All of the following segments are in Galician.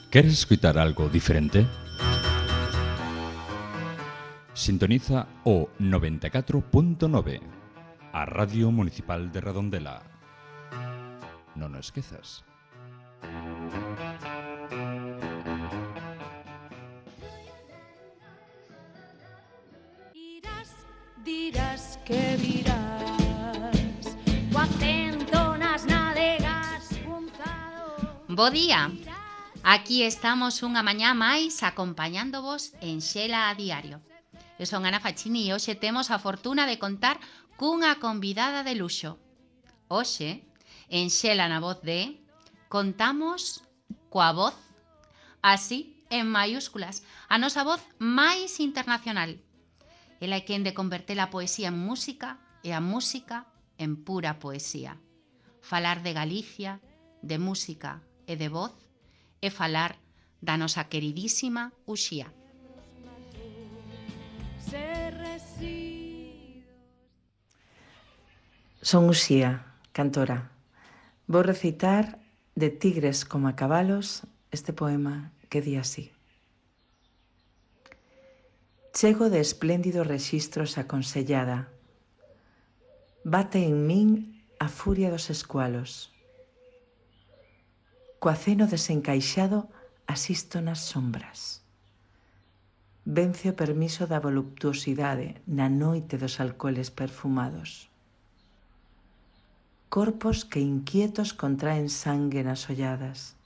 Queres escoitar algo diferente? Sintoniza o 94.9, a Radio Municipal de Redondela. Non o esquezas. Dirás que virás, o acento nas nádegas puntado. Bo día, aquí estamos unha mañá máis acompañándovos en Xela a Diario. Eu son Ana Fachini e hoxe temos a fortuna de contar cunha convidada de luxo. Hoxe, en Xela na voz de, contamos coa voz, así en maiúsculas, a nosa voz máis internacional. Ela é quen de converter a poesía en música e a música en pura poesía. Falar de Galicia, de música e de voz é falar da nosa queridísima Uxía. Son Uxía, cantora. Vou recitar de Tigres como a cabalos este poema que di así. Chego de espléndidos rexistros aconsellada. Bate en min a furia dos escualos. Co aceno desencaixado asisto nas sombras. Vence o permiso da voluptuosidade na noite dos alcoholes perfumados. Corpos que inquietos contraen sangue nas olladas.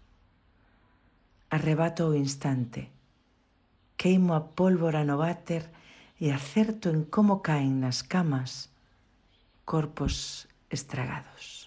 Arrebato o instante. Queimo a pólvora no váter e acerto en como caen nas camas corpos estragados.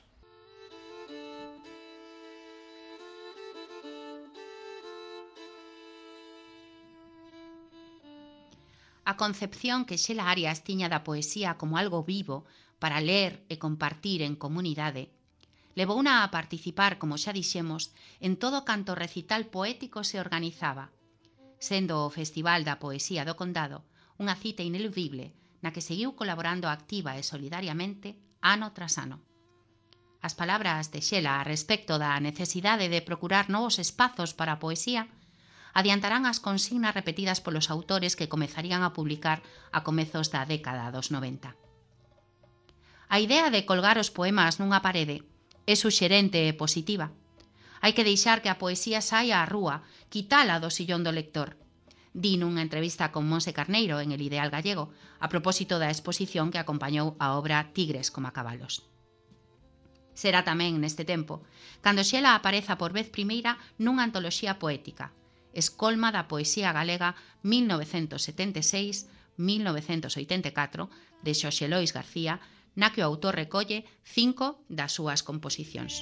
A concepción que Xela Arias tiña da poesía como algo vivo para ler e compartir en comunidade levouna a participar, como xa dixemos, en todo canto recital poético se organizaba, sendo o Festival da Poesía do Condado unha cita ineludible na que seguiu colaborando activa e solidariamente ano tras ano. As palabras de Xela a respecto da necesidade de procurar novos espazos para a poesía adiantarán as consignas repetidas polos autores que comezarían a publicar a comezos da década dos 90. A idea de colgar os poemas nunha parede é suxerente e positiva. Hai que deixar que a poesía saia á rúa, quitala do sillón do lector. Di nunha entrevista con Monse Carneiro en El Ideal Gallego, a propósito da exposición que acompañou a obra Tigres como a cabalos. Será tamén neste tempo, cando Xela apareza por vez primeira nunha antoloxía poética, Escolma da Poesía Galega 1976-1984, de Xoxe Lois García, na que o autor recolle 5 das súas composicións.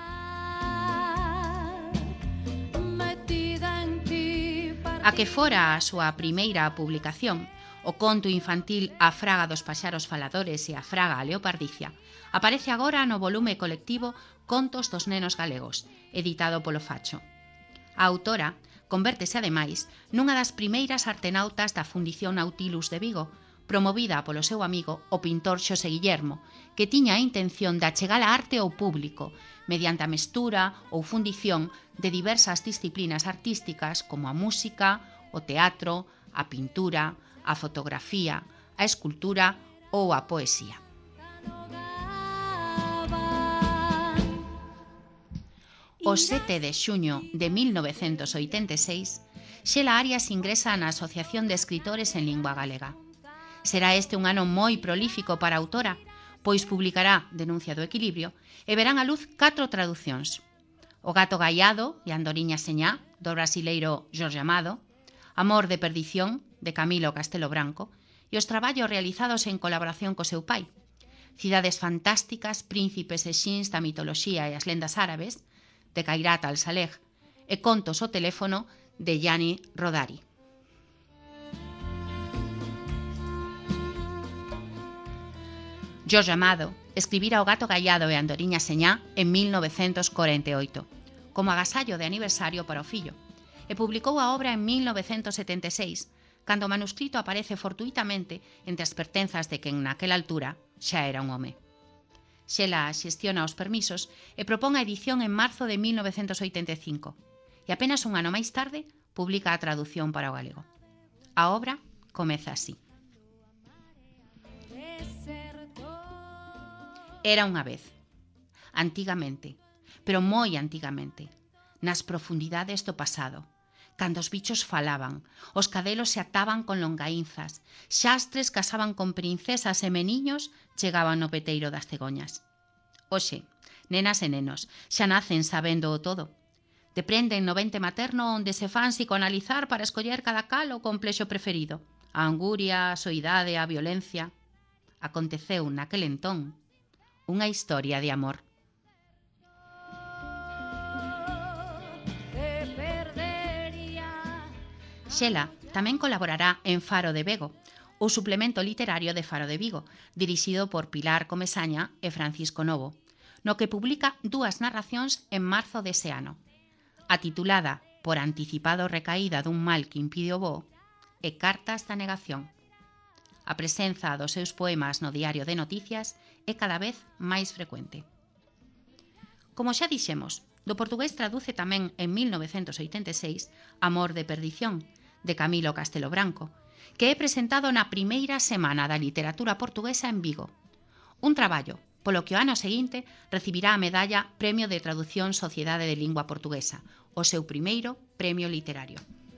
A que fora a súa primeira publicación, o conto infantil A Fraga dos Paxaros Faladores e A Fraga a Leopardicia, aparece agora no volume colectivo Contos dos Nenos Galegos, editado polo Facho. A autora convértese, ademais, nunha das primeiras artenautas da Fundición Nautilus de Vigo, promovida polo seu amigo, o pintor Xosé Guillermo, que tiña a intención de achegar a arte ao público, mediante a mestura ou fundición de diversas disciplinas artísticas como a música, o teatro, a pintura, a fotografía, a escultura ou a poesía. O 7 de xuño de 1986, Xela Arias ingresa na Asociación de Escritores en Lingua Galega. Será este un ano moi prolífico para a autora, pois publicará Denuncia do Equilibrio e verán a luz 4 traducións. O Gato Gaiado e Andoriña Señá, do brasileiro Jorge Amado, Amor de Perdición, de Camilo Castelo Branco, e os traballos realizados en colaboración co seu pai, Cidades Fantásticas, Príncipes e Xins da Mitoloxía e as Lendas Árabes, de Khairat Al-Saleh, e Contos ao teléfono, de Gianni Rodari. Jorge Amado escribira O Gato Gaiado e Andoriña Señá en 1948, como agasallo de aniversario para o fillo, e publicou a obra en 1976, cando o manuscrito aparece fortuitamente entre as pertenzas de quen naquela altura xa era un home. Xela xestiona os permisos e propón a edición en marzo de 1985, e apenas un ano máis tarde publica a tradución para o galego. A obra comeza así. Era unha vez, antigamente, pero moi antigamente, nas profundidades do pasado, cando os bichos falaban, os cadelos se ataban con longaínzas, xastres casaban con princesas e meniños chegaban no peteiro das cegoñas. Hoxe, nenas e nenos, xa nacen sabendo o todo. Deprenden no vente materno onde se fan psicoanalizar para escoller cada cal o complexo preferido. A anguria, a soidade, a violencia. Aconteceu naquel entón unha historia de amor. Xela tamén colaborará en Faro de Vego, o suplemento literario de Faro de Vigo, dirixido por Pilar Comesaña e Francisco Novo, no que publica 2 narracións en marzo dese ano. A titulada Por anticipado recaída dun mal que impide o voo e Cartas da negación. A presenza dos seus poemas no Diario de Noticias é cada vez máis frecuente. Como xa dixemos, do portugués traduce tamén en 1986 Amor de perdición, de Camilo Castelo Branco, que é presentado na primeira semana da literatura portuguesa en Vigo. Un traballo polo que o ano seguinte recibirá a medalla Premio de Traducción Sociedade de Lingua Portuguesa, o seu primeiro premio literario.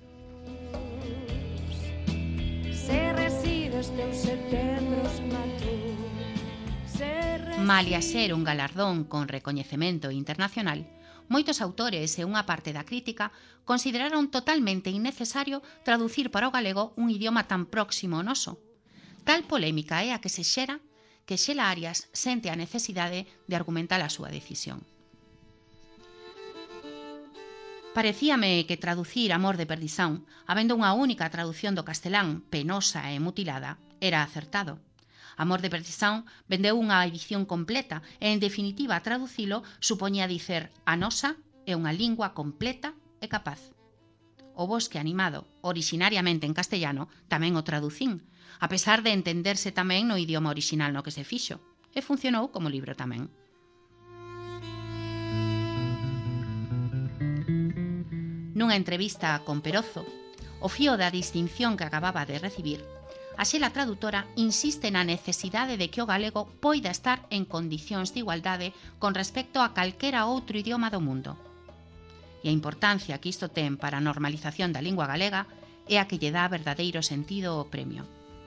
Malia ser un galardón con recoñecemento internacional, moitos autores e unha parte da crítica consideraron totalmente innecesario traducir para o galego un idioma tan próximo ao noso. Tal polémica é a que se xera que Xela Arias sente a necesidade de argumentar a súa decisión. Parecíame que traducir Amor de perdición, habendo unha única traducción do castelán, penosa e mutilada, era acertado. Amor de perdición vendeu unha edición completa e, en definitiva, traducilo supoñía dicer a nosa é unha lingua completa e capaz. O Bosque animado, orixinariamente en castellano, tamén o traducín, a pesar de entenderse tamén no idioma orixinal no que se fixo, e funcionou como libro tamén. Nunha entrevista con Perozo, o fío da distinción que acababa de recibir, a Xela tradutora insiste na necesidade de que o galego poida estar en condicións de igualdade con respecto a calquera outro idioma do mundo. E a importancia que isto ten para a normalización da lingua galega é a que lle dá verdadeiro sentido ao premio.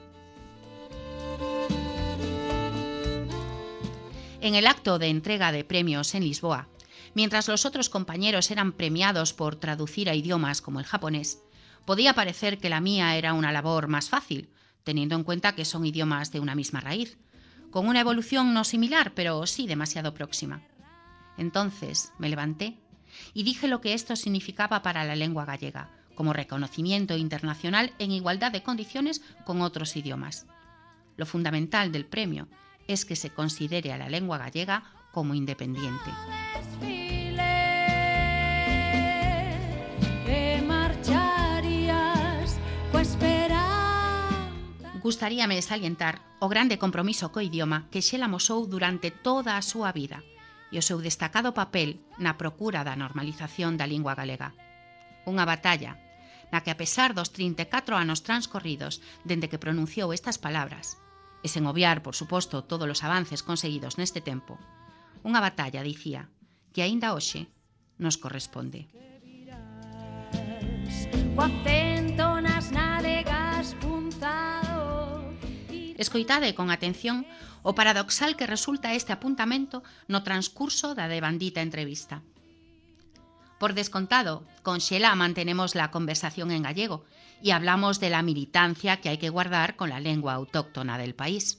En el acto de entrega de premios en Lisboa, mientras los otros compañeros eran premiados por traducir a idiomas como el japonés, podía parecer que la mía era una labor más fácil, teniendo en cuenta que son idiomas de una misma raíz, con una evolución no similar, pero sí demasiado próxima. Entonces me levanté y dije lo que esto significaba para la lengua gallega, como reconocimiento internacional en igualdad de condiciones con otros idiomas. Lo fundamental del premio es que se considere a la lengua gallega como independiente. Gustaríame salientar o grande compromiso co idioma que Xela amosou durante toda a súa vida e o seu destacado papel na procura da normalización da lingua galega. Unha batalla na que, a pesar dos 34 anos transcorridos dende que pronunciou estas palabras, e sen obviar, por suposto, todos os avances conseguidos neste tempo, unha batalla, dicía, que aínda hoxe nos corresponde. Escoitade con atención o paradoxal que resulta este apuntamento no transcurso da devandita entrevista. Por descontado, con Xela mantenemos la conversación en gallego y hablamos de la militancia que hay que guardar con la lengua autóctona del país.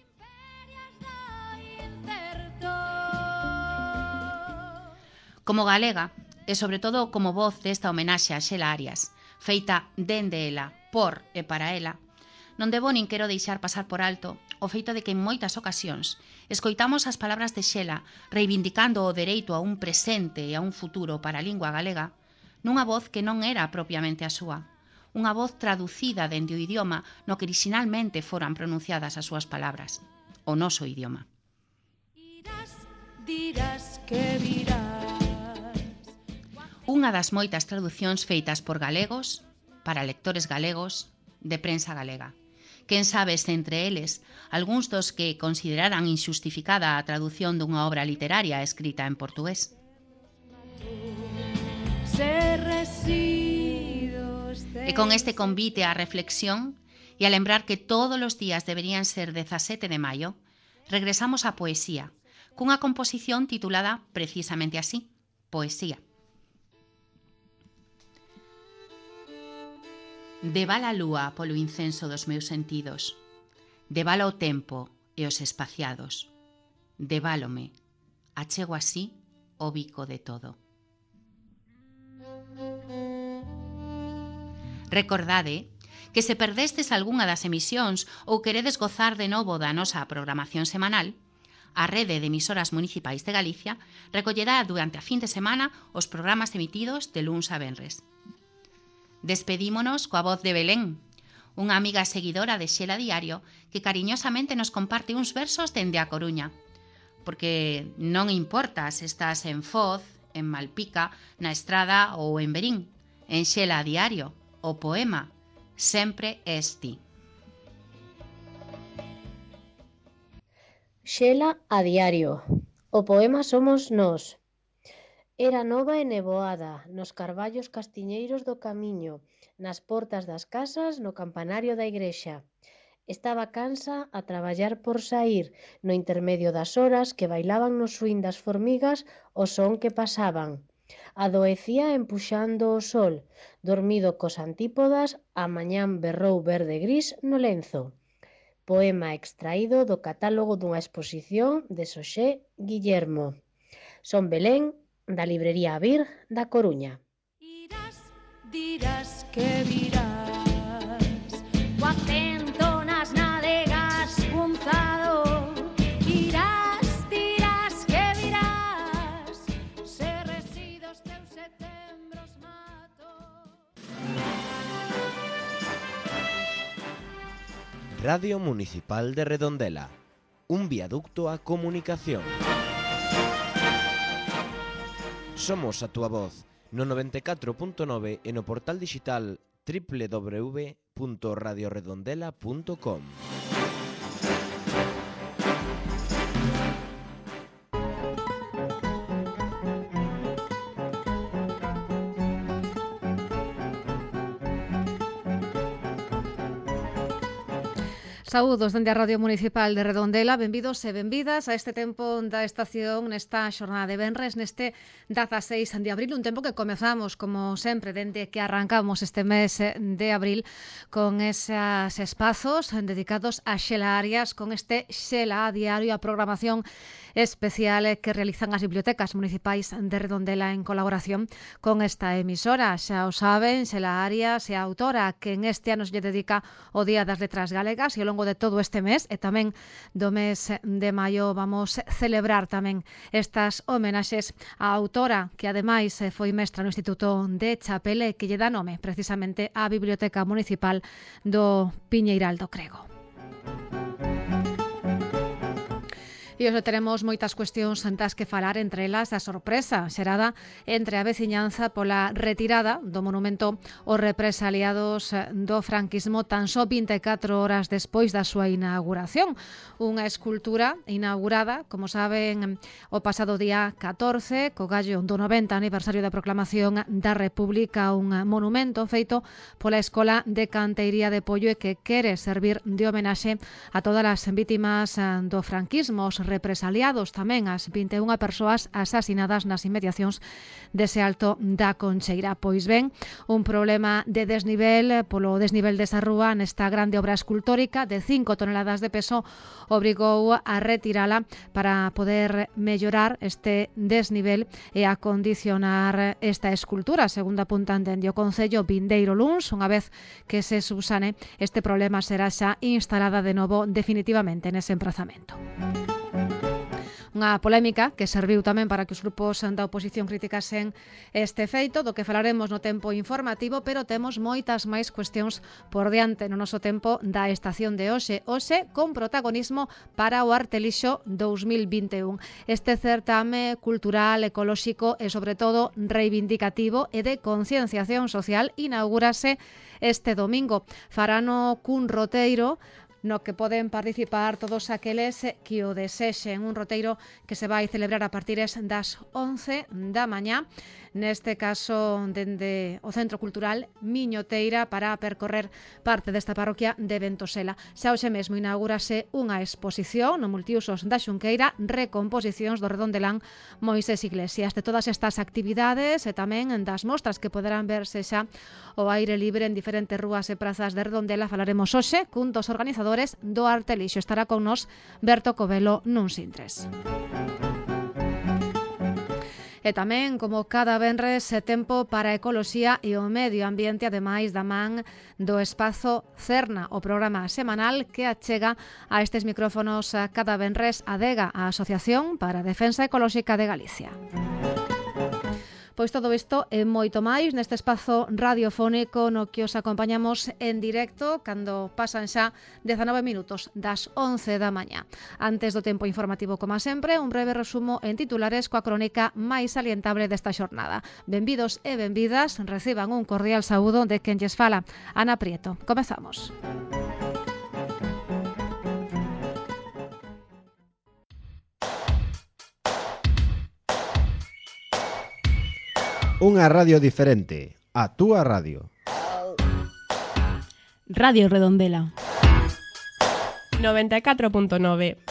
Como galega, e sobre todo como voz desta homenaxe a Xela Arias, feita dende ela, por e para ela, non debo nin quero deixar pasar por alto o feito de que en moitas ocasións escoitamos as palabras de Xela reivindicando o dereito a un presente e a un futuro para a lingua galega nunha voz que non era propiamente a súa, unha voz traducida dende o idioma no que orixinalmente foran pronunciadas as súas palabras, o noso idioma. Dirás que virás. unha das moitas traducións feitas por galegos, para lectores galegos, de prensa galega. Quen sabe se entre eles, algúns dos que consideraran inxustificada a traducción dunha obra literaria escrita en portugués. E con este convite á reflexión e a lembrar que todos os días deberían ser 17 de maio, regresamos á poesía, cunha composición titulada precisamente así, Poesía. Debala a lúa polo incenso dos meus sentidos, debala o tempo e os espaciados, debálome, achego así o bico de todo. Recordade que se perdestes algunha das emisións ou queredes gozar de novo da nosa programación semanal, a Rede de Emisoras Municipais de Galicia recollerá durante a fin de semana os programas emitidos de luns a venres. Despedímonos coa voz de Belén, unha amiga seguidora de Xela Diario que cariñosamente nos comparte uns versos dende a Coruña, porque non importa se estás en Foz, en Malpica, na Estrada ou en Verín, en Xela Diario, o poema sempre es ti. Xela a diario. O poema somos nós. Era nova e nevoada, nos carballos castiñeiros do camiño, nas portas das casas, no campanario da igrexa. Estaba cansa a traballar por saír, no intermedio das horas que bailaban no suín das formigas o son que pasaban. Adoecía empuxando o sol, dormido cos antípodas, a mañán berrou verde gris no lenzo. Poema extraído do catálogo dunha exposición de Xosé Guillermo. Son Belén, da librería Avir da Coruña. Irás, dirás que virás, o acento nas nádegas punzado. Irás, dirás que virás, se resido os teus setembros mato. Radio Municipal de Redondela, un viaducto á comunicación. Somos a túa voz no 94.9 e no portal digital www.radioredondela.com. Saúdos dende a Radio Municipal de Redondela, benvidos e benvidas a este tempo da estación nesta xornada de venres, neste 16 de abril, un tempo que comezamos, como sempre, dende que arrancamos este mes de abril, con esos espazos dedicados a Xela Arias, con este Xela a diario, a programación especial que realizan as bibliotecas municipais de Redondela en colaboración con esta emisora. Xa o saben, Xela Arias é a autora que en este ano lle dedica o Día das Letras Galegas e ao longo de todo este mes e tamén do mes de maio vamos celebrar tamén estas homenaxes á autora que ademais foi mestra no Instituto de Chapele que lle dá nome precisamente á Biblioteca Municipal do Piñeiral do Crego. E hoxe teremos moitas cuestións das que falar, entre elas a sorpresa xerada entre a veciñanza pola retirada do monumento aos represaliados do franquismo tan só 24 horas despois da súa inauguración. Unha escultura inaugurada, como saben, o pasado día 14, co gallo do 90 aniversario da proclamación da República, un monumento feito pola Escola de Canteiría de Pollo e que quere servir de homenaxe a todas as vítimas do franquismo, os represaliados, tamén as 21 persoas asasinadas nas inmediacións dese alto da Concheira. Pois ben, un problema de desnivel polo desnivel desa rúa nesta grande obra escultórica de 5 toneladas de peso obrigou a retirala para poder mellorar este desnivel e acondicionar esta escultura, segundo apuntan dende o Concello vindeiro luns, unha vez que se subsane este problema será xa instalada de novo definitivamente nese emprazamento. Unha polémica que serviu tamén para que os grupos da oposición criticasen este feito, do que falaremos no tempo informativo, pero temos moitas máis cuestións por diante no noso tempo da estación de hoxe. Hoxe con protagonismo para o Artelixo 2021. Este certame cultural, ecolóxico e sobre todo reivindicativo e de concienciación social inaugúrase este domingo. Farano cun roteiro no que poden participar todos aqueles que o desexen. Un roteiro que se vai celebrar a partir das 11 da mañá, neste caso dende o Centro Cultural Miñoteira, para percorrer parte desta parroquia de Ventosela. Xa hoxe mesmo inaugúrase unha exposición no multiusos da Xunqueira, recomposicións do Redondelán Moisés Iglesias. De todas estas actividades e tamén das mostras que poderán verse xa ao aire libre en diferentes rúas e prazas de Redondela falaremos hoxe cun dos organizadores do Artelixo. Estará con nos Berto Covelo nuns intres. E tamén, como cada venres, tempo para a ecoloxía e o medio ambiente, ademais da man do espazo Cerna, o programa semanal que achega a estes micrófonos cada venres ADEGA, a Asociación para a Defensa Ecolóxica de Galicia. Pois todo isto e moito máis neste espazo radiofónico no que os acompañamos en directo cando pasan xa 19 minutos das 11 da mañá. Antes do tempo informativo, como sempre, un breve resumo en titulares coa crónica máis salientable desta xornada. Benvidos e benvidas, reciban un cordial saúdo de quen lles fala, Ana Prieto. Comezamos. Unha radio diferente, a túa radio. Radio Redondela 94.9.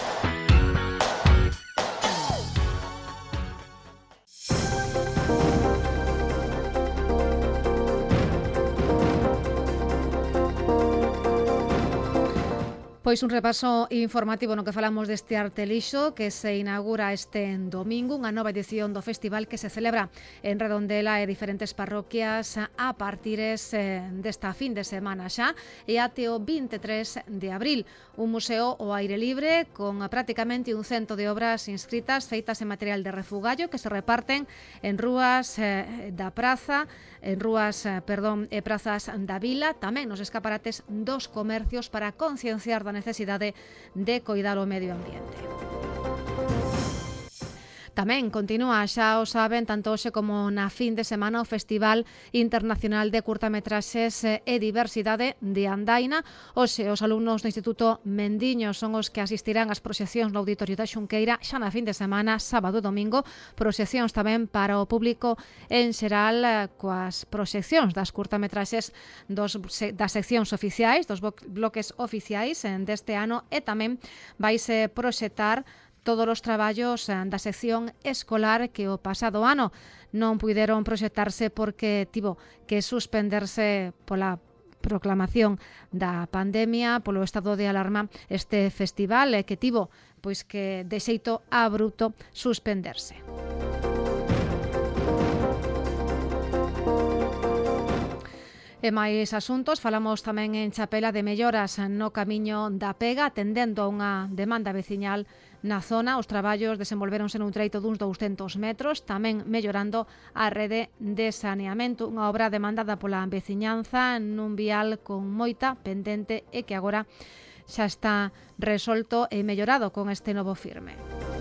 Pois un repaso informativo no que falamos deste Artelixo que se inaugura este domingo, unha nova edición do festival que se celebra en Redondela e diferentes parroquias a partires desta fin de semana xa e até o 23 de abril. Un museo ao aire libre con prácticamente un cento de obras inscritas feitas en material de refugallo que se reparten en rúas da praza, en rúas, e prazas da vila, tamén nos escaparates dos comercios para concienciar da necesidade de coidar o medio ambiente. Tamén continúa, xa o saben, tanto hoxe como na fin de semana o Festival Internacional de Curtametraxes e Diversidade de Andaina. Hoxe os alumnos do Instituto Mendiño son os que asistirán ás proxeccións no Auditorio da Xunqueira xa na fin de semana, sábado e domingo, proxeccións tamén para o público en xeral coas proxeccións das curtametraxes das seccións oficiais, dos bloques oficiais deste ano e tamén vaise proxectar todos os traballos da sección escolar que o pasado ano non puideron proxectarse porque tivo que suspenderse pola proclamación da pandemia, polo estado de alarma este festival que tivo pois que de xeito abrupto suspenderse. E máis asuntos, falamos tamén en Chapela de melloras no camiño da Pega, atendendo a unha demanda veciñal na zona. Os traballos desenvolvéronse nun treito duns 200 metros, tamén mellorando a rede de saneamento, unha obra demandada pola veciñanza nun vial con moita pendente e que agora xa está resolto e mellorado con este novo firme.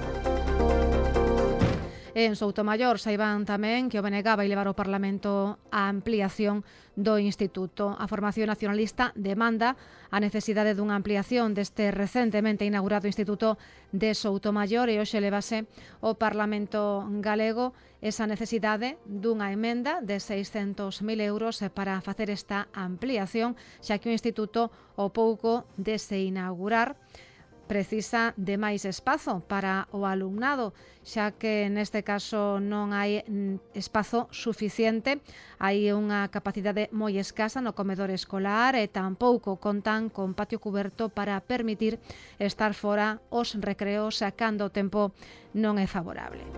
En Soutomaior saiban tamén que o BNG vai levar ao Parlamento a ampliación do Instituto. A Formación Nacionalista demanda a necesidade dunha ampliación deste recentemente inaugurado Instituto de Soutomaior e hoxe levase ao Parlamento galego esa necesidade dunha emenda de 600.000 euros para facer esta ampliación, xa que o Instituto, ao pouco de se inaugurar, precisa de máis espazo para o alumnado, xa que neste caso non hai espazo suficiente, hai unha capacidade moi escasa no comedor escolar e tampouco contan con patio cuberto para permitir estar fora os recreos cando o tempo non é favorable.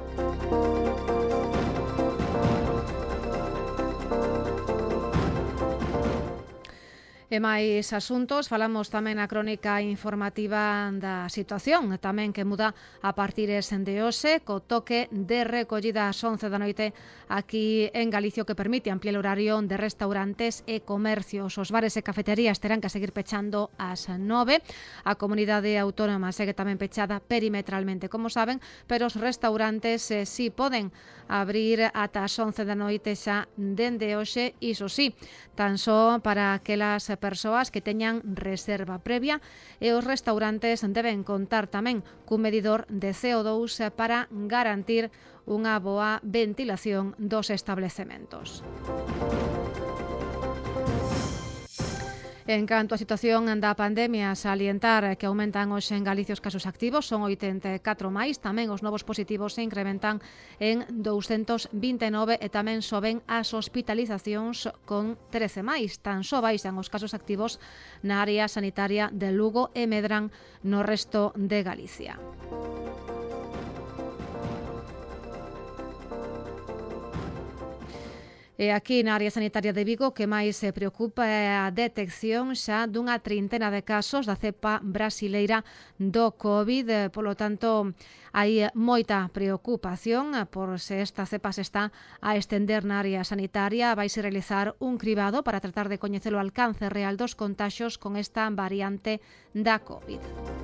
E máis asuntos, falamos tamén na crónica informativa da situación, tamén que muda a partires de hoxe, co toque de recollida ás 11 da noite aquí en Galicia, que permite ampliar o horario de restaurantes e comercios. Os bares e cafeterías terán que seguir pechando ás 9. A comunidade autónoma segue tamén pechada perimetralmente, como saben, pero os restaurantes si poden abrir ata as 11 da noite xa dende hoxe, iso sí, tan só para aquelas persoas que teñan reserva previa, e os restaurantes deben contar tamén cun medidor de CO2 para garantir unha boa ventilación dos establecementos. En canto á situación da pandemia, salientar que aumentan hoxe en Galicia os casos activos, son 84 máis, tamén os novos positivos se incrementan en 229 e tamén soben as hospitalizacións con 13 máis. Tan só baixan os casos activos na área sanitaria de Lugo e medran no resto de Galicia. E aquí na área sanitaria de Vigo, o que máis se preocupa é a detección xa dunha trintena de casos da cepa brasileira do COVID. Polo tanto, hai moita preocupación por se esta cepa se está a estender na área sanitaria. Vaise realizar un cribado para tratar de coñecer o alcance real dos contaxios con esta variante da COVID.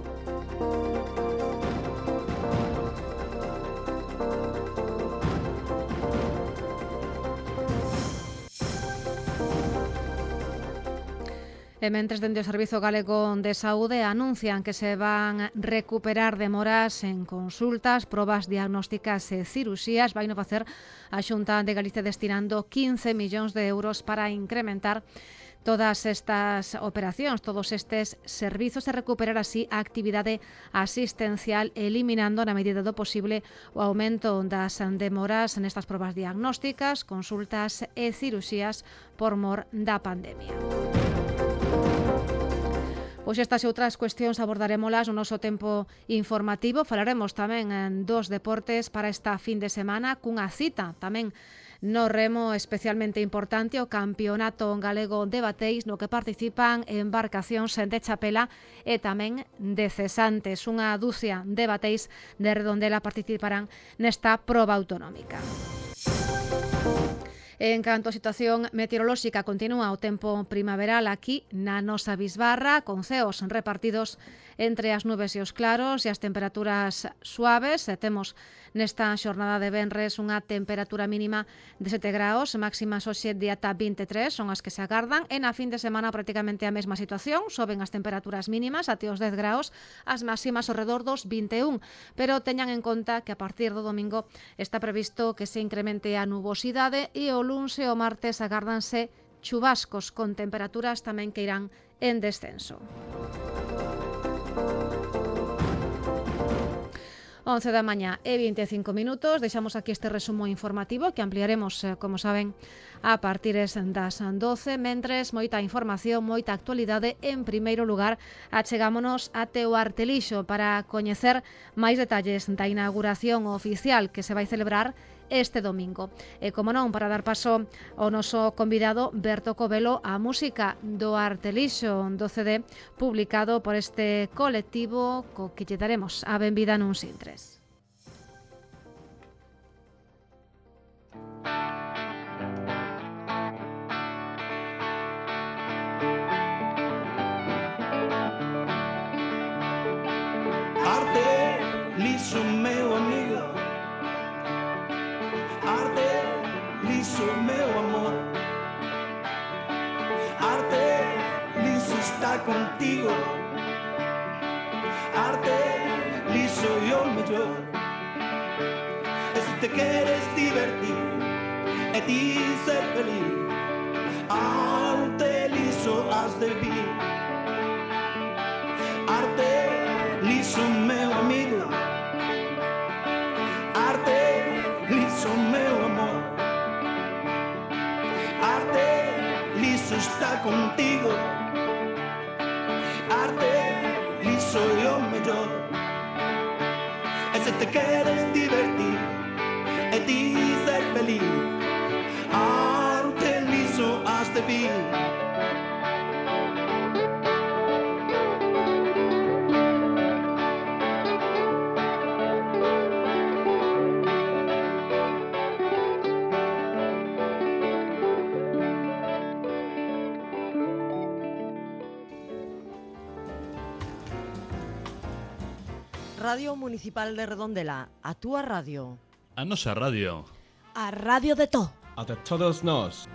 E mentres, dende o Servizo Galego de Saúde anuncian que se van recuperar demoras en consultas, probas diagnósticas e cirurxías. Vaino facer a Xunta de Galicia destinando 15 millóns de euros para incrementar todas estas operacións, todos estes servizos, e recuperar así a actividade asistencial, eliminando na medida do posible o aumento das demoras nestas probas diagnósticas, consultas e cirurxías por mor da pandemia. Pois estas e outras cuestións abordarémolas no noso tempo informativo. Falaremos tamén dos deportes para esta fin de semana, cunha cita tamén no remo especialmente importante, o Campeonato Galego de Bateis, no que participan embarcacións de chapela e tamén de cesantes. Unha dúcia de bateis de Redondela participarán nesta proba autonómica. En canto á situación meteorolóxica, continúa o tempo primaveral aquí na nosa bisbarra, con ceos repartidos entre as nubes e os claros e as temperaturas suaves. Temos nesta xornada de venres unha temperatura mínima de 7 graus, máximas hoxe de ata 23, son as que se agardan, e na fin de semana prácticamente a mesma situación, soben as temperaturas mínimas até os 10 graus, as máximas ao redor dos 21, pero teñan en conta que a partir do domingo está previsto que se incremente a nubosidade e o luns e o martes agárdanse chubascos con temperaturas tamén que irán en descenso. 11 da mañá e 25 minutos. Deixamos aquí este resumo informativo que ampliaremos, como saben, a partir das 12. Mentres, moita información, moita actualidade. En primeiro lugar, achegámonos até o Artelixo para coñecer máis detalles da inauguración oficial que se vai celebrar este domingo. E, como non, para dar paso ao noso convidado Berto Covelo, a música do Artelixo, do CD publicado por este colectivo co que lle daremos a benvida nuns intres. Artelixo, meu amigo, Artelixo, meu amor, Artelixo está contigo, Artelixo e o mellor. E se te queres divertir e ti ser feliz, Artelixo has de vir. Artelixo, meu amigo, Artelixo, meu amor, Artelixo está contigo, Artelixo e o mellor. E se te queres divertir e ti ser feliz, Artelixo has de vir. Radio Municipal de Redondela, a túa radio. A nosa radio. A radio de to. A de todos nós.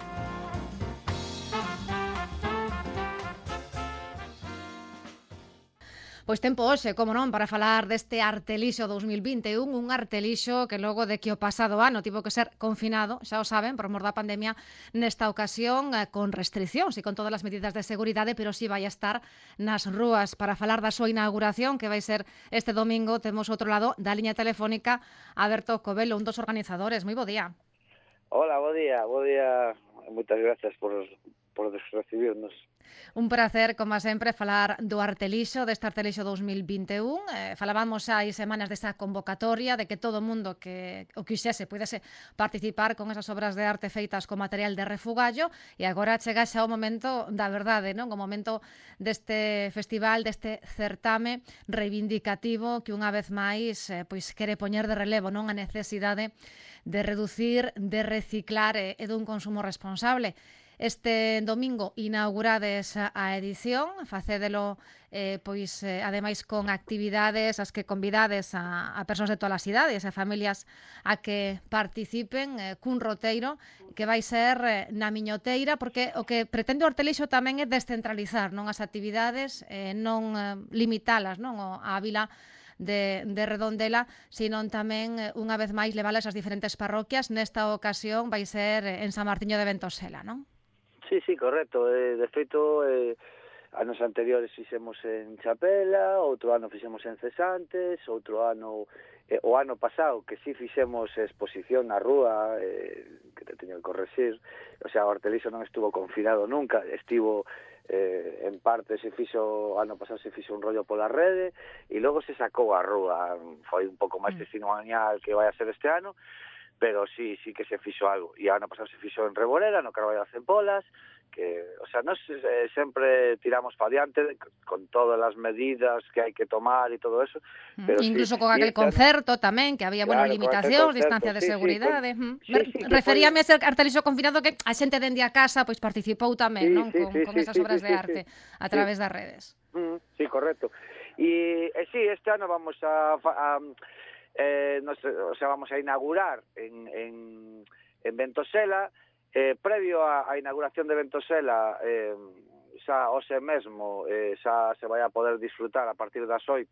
Pois tempo hoxe, como non, para falar deste Artelixo 2021, un Artelixo que logo de que o pasado ano tivo que ser confinado, xa o saben, por mor da pandemia, nesta ocasión con restriccións e con todas as medidas de seguridade, pero si vai a estar nas rúas. Para falar da súa inauguración, que vai ser este domingo, temos outro lado da liña telefónica a Berto Covelo, un dos organizadores. Moi bo día. Hola, bo día. Moitas gracias por recibirnos. Un prazer, como sempre, falar do Artelixo, deste Artelixo 2021. Falábamos hai semanas desa convocatoria, de que todo o mundo que o quixese pudese participar con esas obras de arte feitas con material de refugallo, e agora chega xa o momento da verdade, non? O momento deste festival, deste certame reivindicativo que unha vez máis pois quere poñer de relevo, non, a necesidade de reducir, de reciclar e dun consumo responsable. Este domingo inaugurades a edición, facédelo ademais con actividades as que convidades a persoas de todas as idades e familias a que participen cun roteiro que vai ser na Miñoteira, porque o que pretende o Artelixo tamén é descentralizar, non, as actividades, non limitalas, non, á vila de Redondela, sino tamén, unha vez máis, levalas ás diferentes parroquias. Nesta ocasión vai ser en San Martiño de Ventosela, non? Sí, correcto. De feito, anos anteriores fixemos en Chapela, outro ano fixemos en Cesantes, outro ano, o ano pasado, que sí fixemos exposición na rúa, que te teño que correxir, o sea, o Artelixo non estuvo confinado nunca, estivo en parte ano pasado se fixo un rollo pola rede, e logo se sacou a rúa, foi un pouco máis testimonial que vai a ser este ano, pero sí que se fixo algo. E ano pasado se fixo en Reborera, no Carballo das Empolas, que, o sea, nós sempre tiramos pa diante con todas as medidas que hai que tomar e todo eso. Pero incluso con aquel concerto tamén, que había, limitacións, distancia de seguridade. Referíame a ese Artelixo confinado que a xente dende a casa pois participou tamén, non? Con esas obras de arte a través das redes. Sí, correcto. E sí, este ano vamos vamos a inaugurar en Ventosela. Previo á inauguración de Ventosela, xa hoxe mesmo xa se vai a poder disfrutar a partir das 8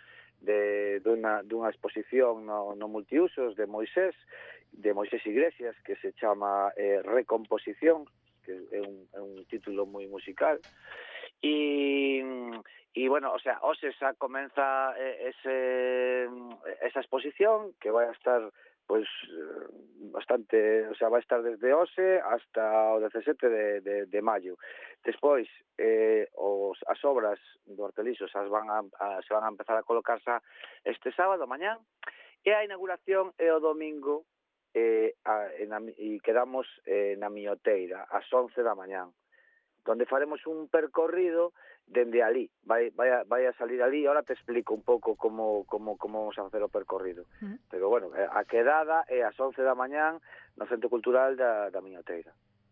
dunha exposición no multiusos de Moisés Iglesias, que se chama Recomposición, que é un título moi musical. E bueno, o sea, hoxe xa comeza esa exposición, que vai a estar pois bastante, o sea, vai estar desde hoxe hasta o 17 de maio. Despois, as obras do Artelixo se van a empezar a colocarse este sábado, mañán, e a inauguración é o domingo, e quedamos na Miñoteira, ás 11 da mañán, donde faremos un percorrido dende ali. Vai a salir ali, ahora te explico un pouco como vamos a facer o percorrido. Pero bueno, a quedada é ás 11 da mañán no Centro Cultural da Miñoteira.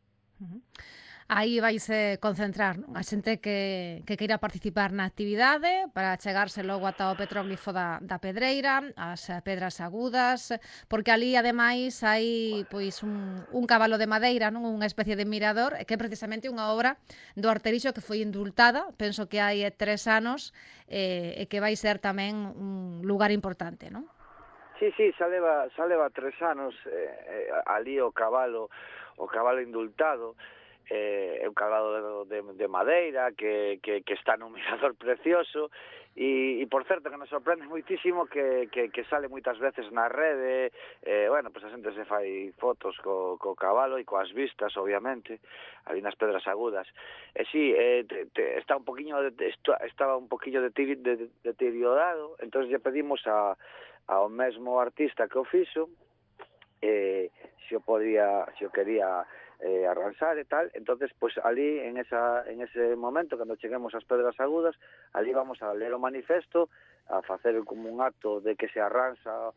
Aí vaise concentrar, non? A xente que queira participar na actividade para chegarse logo ata o petróglifo da Pedreira, as pedras agudas, porque ali ademais hai pois un cabalo de madeira, non, unha especie de mirador, que é precisamente unha obra do Artelixo que foi indultada, penso que hai 3 anos, e que vai ser tamén un lugar importante, non? Sí, xa leva 3 anos ali o cabalo indultado. É un cabalo de madeira que está nun mirador precioso e por certo que nos sorprende moitísimo que sale moitas veces na rede. Bueno, pois a xente se fai fotos co cabalo e coas vistas, obviamente, ali nas pedras agudas. E si, estaba un poquinho deteriorado, entón lle pedimos ao mesmo artista que o fixo se o quería arranxar e tal. Entonces, pois ali en ese momento, cando cheguemos ás pedras agudas, ali vamos a ler o manifesto, a facer como un acto de que se arranxar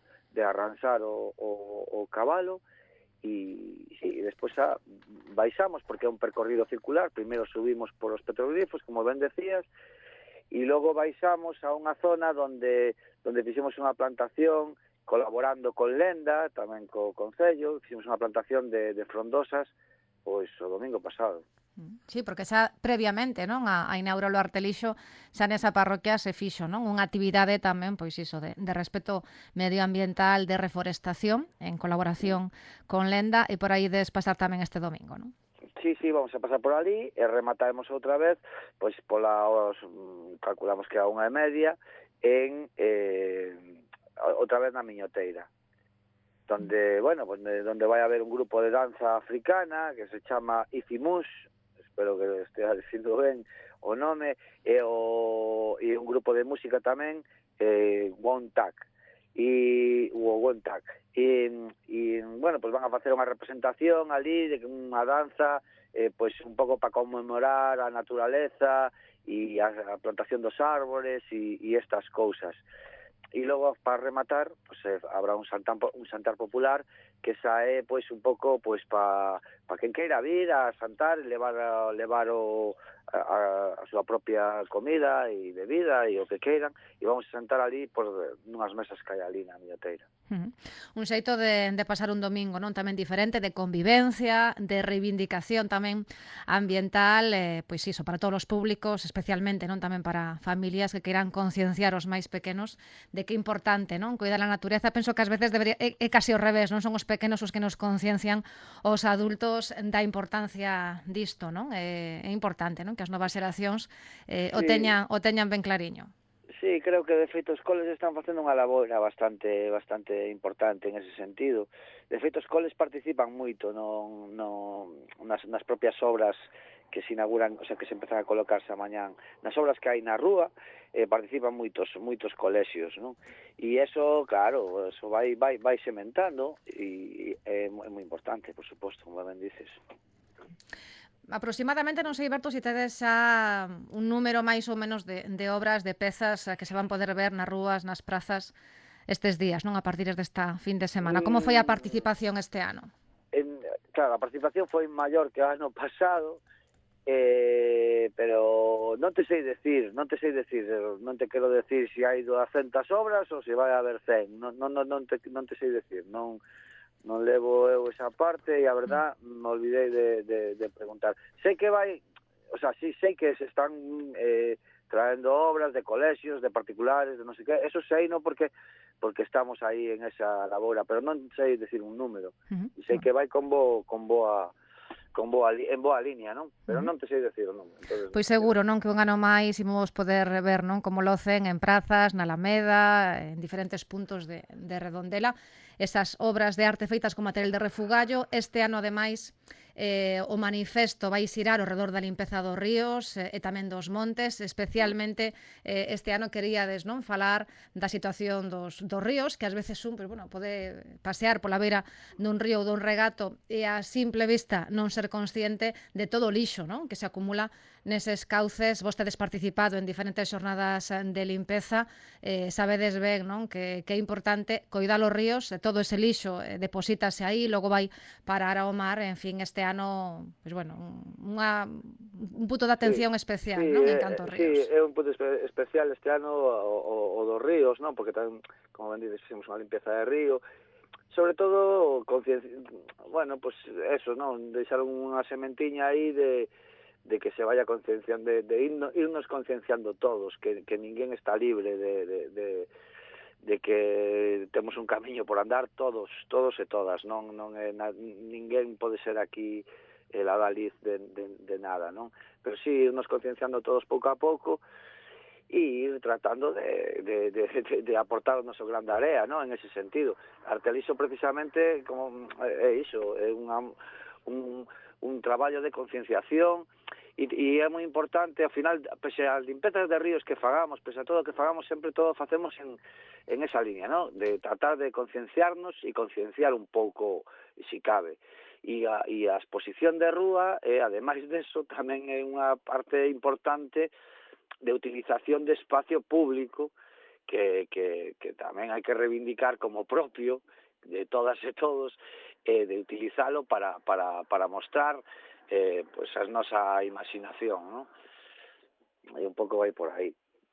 o cabalo, e despois baixamos, porque é un percorrido circular. Primeiro subimos por os petroglifos, como ben decías, e logo baixamos a unha zona onde fixemos unha plantación colaborando con Lenda, tamén co Concello, fixemos unha plantación de frondosas pois o domingo pasado. Sí, porque xa previamente, non, a inauguralo Artelixo, xa nesa parroquia se fixo, non, unha actividade tamén, pois iso, de respeto medioambiental, de reforestación, en colaboración con Lenda, e por aí des pasar tamén este domingo, non? Sí, vamos a pasar por ali e remataremos outra vez, pois calculamos que a 1:30 en outra vez na Miñoteira, donde vai haber un grupo de danza africana que se chama Ifimush, espero que estea dicindo ben o nome, e un grupo de música tamén, Wontak, e pues van a facer unha representación ali de unha danza, pois un pouco para conmemorar a naturaleza e a plantación dos árbores e estas cousas. E logo, para rematar, pues, habrá un xantar popular que sae pois un pouco pois para quen queira vir a xantar, levar a súa propia comida e bebida e o que queiran, e vamos a xantar ali por nunhas mesas que hai ali na Miñoteira. Un xeito de pasar un domingo, non, tamén diferente, de convivencia, de reivindicación tamén ambiental, pois iso, para todos os públicos, especialmente, non, tamén para familias que queiran concienciar os máis pequenos de que é importante, non, cuidar a natureza. Penso que ás veces é casi ao revés, non, son os pequenos os que nos conciencian os adultos da importancia disto, non? É importante, non, que as novas xeracións o teñan ben clariño. Sí, creo que de feito os coles están facendo unha labora bastante importante en ese sentido. De feito os coles participan moito nas propias obras que se inauguran, o sea, que se empezan a colocarse a mañán. Nas obras que hai na rúa participan moitos colexios, non? E eso, claro, eso vai sementando e é moi importante, por suposto, como ben dices. Aproximadamente, non sei, Berto, se tedes xa un número máis ou menos de obras, de pezas que se van poder ver nas rúas, nas prazas estes días, non, a partir desta fin de semana. Como foi a participación este ano? Claro, a participación foi maior que o ano pasado, pero non te sei decir, non te quero decir se hai 200 obras ou se vai haber 100, non te sei decir, non levo eu esa parte e a verdad me olvidei de preguntar. Sei que sei que se están traendo obras de colexios, de particulares, de non sei que, eso sei, non, porque estamos aí en esa labora, pero non sei decir un número. E sei que vai en boa liña, non? Pero non te sei decir o número. Pois seguro, non, que un ano máis imos poder ver, non, como locen en prazas, na Alameda, en diferentes puntos de Redondela, esas obras de arte feitas con material de refugallo. Este ano, ademais, o manifesto vai xirar ao redor da limpeza dos ríos e tamén dos montes, especialmente este ano queríades, non, falar da situación dos ríos, que ás veces pode pasear pola beira dun río ou dun regato e a simple vista non ser consciente de todo o lixo, non, que se acumula neses cauces. Vos tedes participado en diferentes xornadas de limpeza, sabedes ben, non, que é importante coidar os ríos, todo ese lixo deposítase aí, logo vai parar ao mar. En fin, este ano, pois un punto de atención especial, non, en canto aos ríos. Sí, é un punto especial este ano o dos ríos, non, porque tamén, como ben dices, fixemos unha limpieza de río, sobre todo pues eso, non, deixar unha sementiña aí de que se vaya concienciando, de irnos concienciando todos, que ninguén está libre de que temos un camiño por andar todos e todas, non ninguén pode ser aquí el adalid de nada, non? Pero sí, irnos concienciando todos pouco a pouco e ir tratando de aportar o noso grande area, non? En ese sentido. Artelixo, precisamente, como é iso, é un traballo de concienciación e é moi importante, ao final, pese a limpezas de ríos que fagamos, pese a todo o que fagamos, sempre todo facemos en esa línea, non? De tratar de concienciarnos e concienciar un pouco, si cabe. E a exposición de rúa, ademais deso, tamén é unha parte importante de utilización de espacio público que tamén hai que reivindicar como propio de todas e todos, de utilizalo para mostrar pues a nosa imaginación, non? E un pouco vai por aí.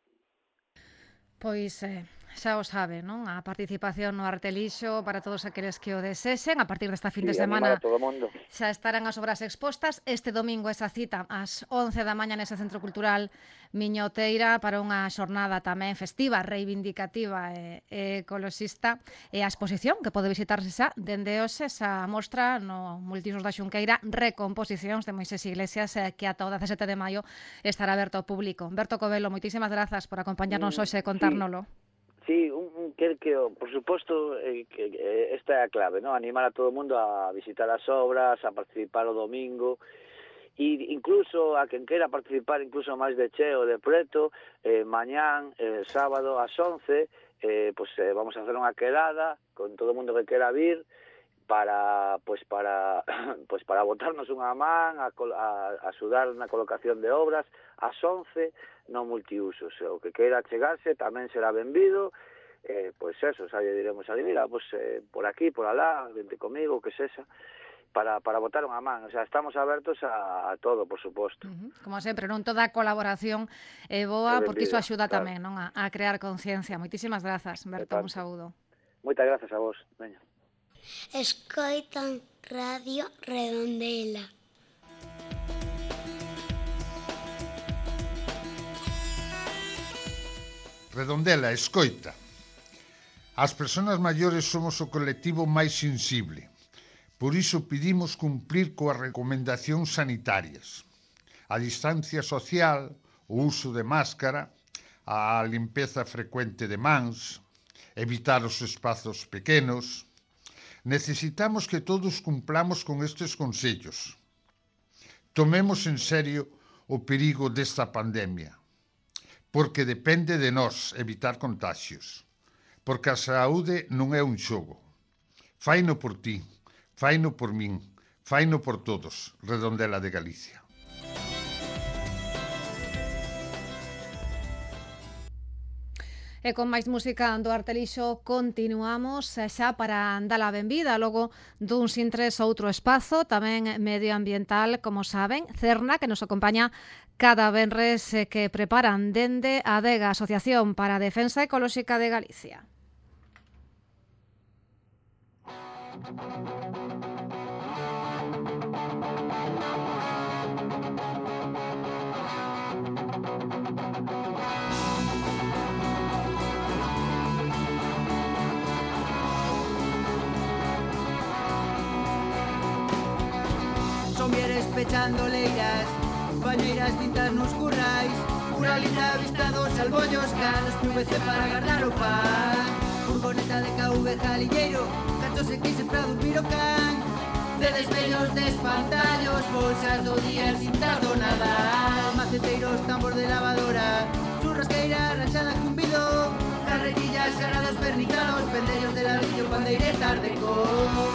Pois xa o sabe, non? A participación no Artelixo para todos aqueles que o desexen. A partir desta fin de Sí, animar a semana todo o mundo. xa estarán as obras expostas. Este domingo esa cita ás 11 da mañá nese Centro Cultural Miñoteira para unha xornada tamén festiva, reivindicativa e ecoloxista. E a exposición que pode visitarse xa dende hoxe, esa mostra no Multiusos da Xunqueira, Recomposicións de Moisés Iglesias, que ata o 17 de maio estará aberto ao público. Berto Covelo, moitísimas grazas por acompañarnos hoxe e contárnolo. Sí, por suposto, esta é a clave, ¿no? Animar a todo o mundo a visitar as obras, a participar o domingo, e incluso a quen queira participar incluso máis de cheo, de preto, mañán, sábado, ás 11, vamos a hacer unha quedada con todo o mundo que queira vir, para botarnos unha man, a axudar na colocación de obras, ás 11, no multiusos. O que queira chegarse tamén será benvido, xa lle diremos ali, mira, por aquí, por alá, vente comigo, que sexa, para botar unha man. O sea, estamos abertos a todo, por suposto. Como sempre, non toda a colaboración é boa, porque iso axuda claro. tamén, non, a crear conciencia. Moitísimas grazas, Berto, un saúdo. Moitas grazas a vos, veña. Escoitan Radio Redondela. Redondela, escoita. As persoas maiores somos o colectivo máis sensible. Por iso pedimos cumprir coas recomendacións sanitarias. A distancia social, o uso de máscara, a limpeza frecuente de mans, evitar os espazos pequenos. Necesitamos que todos cumplamos con estes consellos. Tomemos en serio o perigo desta pandemia, porque depende de nós evitar contagios, porque a saúde non é un xogo. Faino por ti, faino por min, faino por todos, Redondela de Galicia. E con máis música do Artelixo continuamos xa para dar a benvida logo duns intres outro espazo tamén medioambiental, como saben, Cerna, que nos acompaña cada venres, que preparan dende a ADEGA, Asociación para a Defensa Ecolóxica de Galicia. Somieres pechando leiras, bañeiras tintas nos currais, muralita vista dos albollos, canos PVC para guardar o pan, furgoneta de KV Jalilleiro, cachos e quise para dormir o can, de desvellos de espantallos, bolsas do día, cintas do Nadal, maceteiros, tambor de lavadora, churrasqueira ranchada cun bidón, carretillas, ganados pernicados, pendellos de ladrillo, pandeiretas de cor.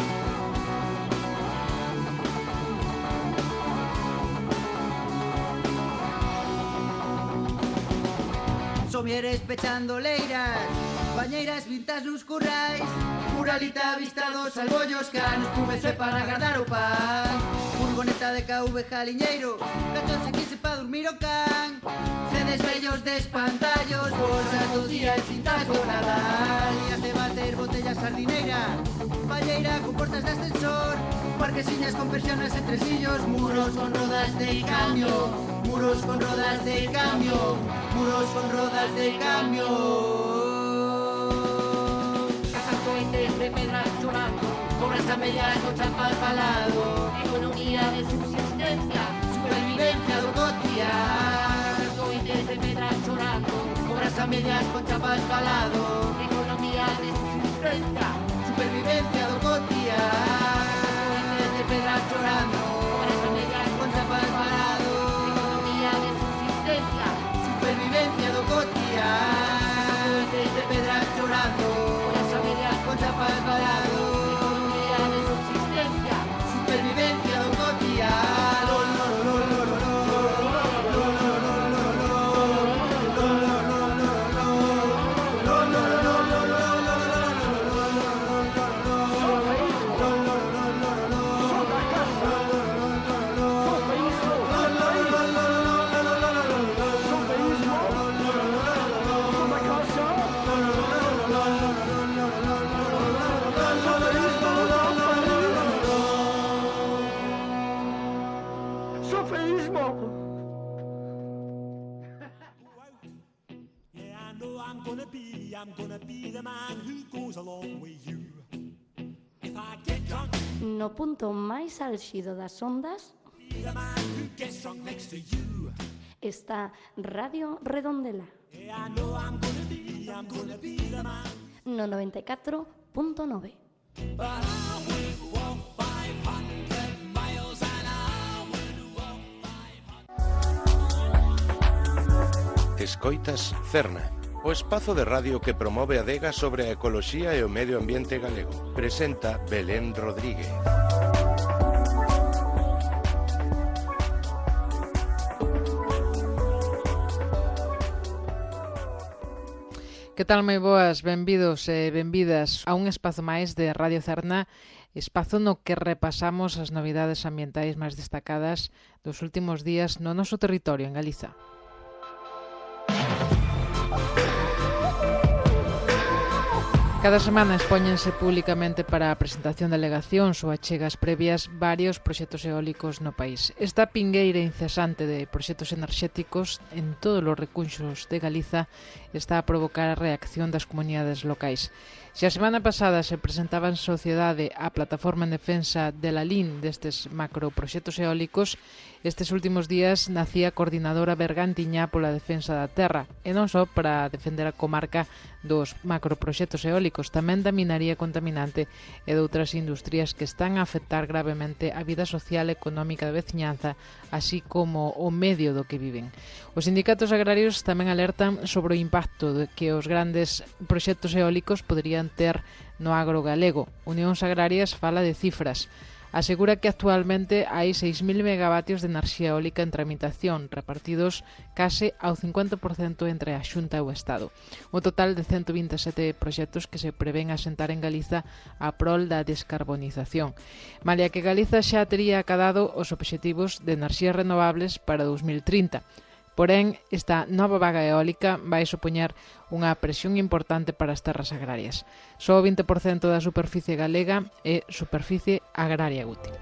Somieres pechando leiras, bañeiras vintas nos currais, muralita vista dos albollos, canos PVC para guardar o pan, furgoneta de KV Jaliñeiro, cachos e quise para dormir o can, cedes vellos de espantallos, bolsas do día e cintas do Nadal, días de bater botellas sardineira, palleira con portas de ascensor, parquesiñas con persianas e tresillos, muros con rodas de cambio, muros con rodas de cambio, muros con rodas de cambio. Casas cohetes de pedra chorando, obras a medias con chapas balado, economía de subsistencia, supervivencia do cotidiano. Casas cohetes de pedra chorando, obras a medias con chapas balado, economía de subsistencia, supervivencia do cotidiano. Casas cohetes de pedra chorando, obras a medias con chapas balado, economía de subsistencia, supervivencia do cotidiano, de pedra chorando, las familias con chapas balado, economía de subsistencia, supervivencia do cotidiano. No punto máis álxido das ondas está Radio Redondela. No 94.9. Escoitas Cerna, o espazo de radio que promove a adega sobre a ecoloxía e o medio ambiente galego. Presenta Belén Rodríguez. Que tal, moi boas, benvidos e benvidas a un espazo máis de Radio Cerna, espazo no que repasamos as novidades ambientais máis destacadas dos últimos días no noso territorio en Galiza. Cada semana expóñense públicamente para a presentación de alegacións ou achegas previas varios proxectos eólicos no país. Esta pingueira incesante de proxectos enerxéticos en todos os recunxos de Galiza está a provocar a reacción das comunidades locais. Se a semana pasada se presentaba en sociedade a plataforma en defensa de la LIN destes macroproxectos eólicos, estes últimos días nacía a coordinadora bergantiñá pola defensa da terra, e non só para defender a comarca dos macroproxectos eólicos, tamén da minaría contaminante e de outras industrias que están a afectar gravemente a vida social e económica da veciñanza, así como o medio do que viven. Os sindicatos agrarios tamén alertan sobre o impacto que os grandes proxectos eólicos poderían ter no agro galego. Unións Agrarias fala de cifras. Asegura que actualmente hai 6.000 megavatios de enerxía eólica en tramitación, repartidos case ao 50% entre a Xunta e o Estado. Un total de 127 proxectos que se prevén asentar en Galiza a prol da descarbonización. Malia que Galiza xa tería acadado os obxectivos de enerxías renovables para 2030. Porén, esta nova vaga eólica vai supoñer unha presión importante para as terras agrarias. Só o 20% da superficie galega é superficie agraria útil.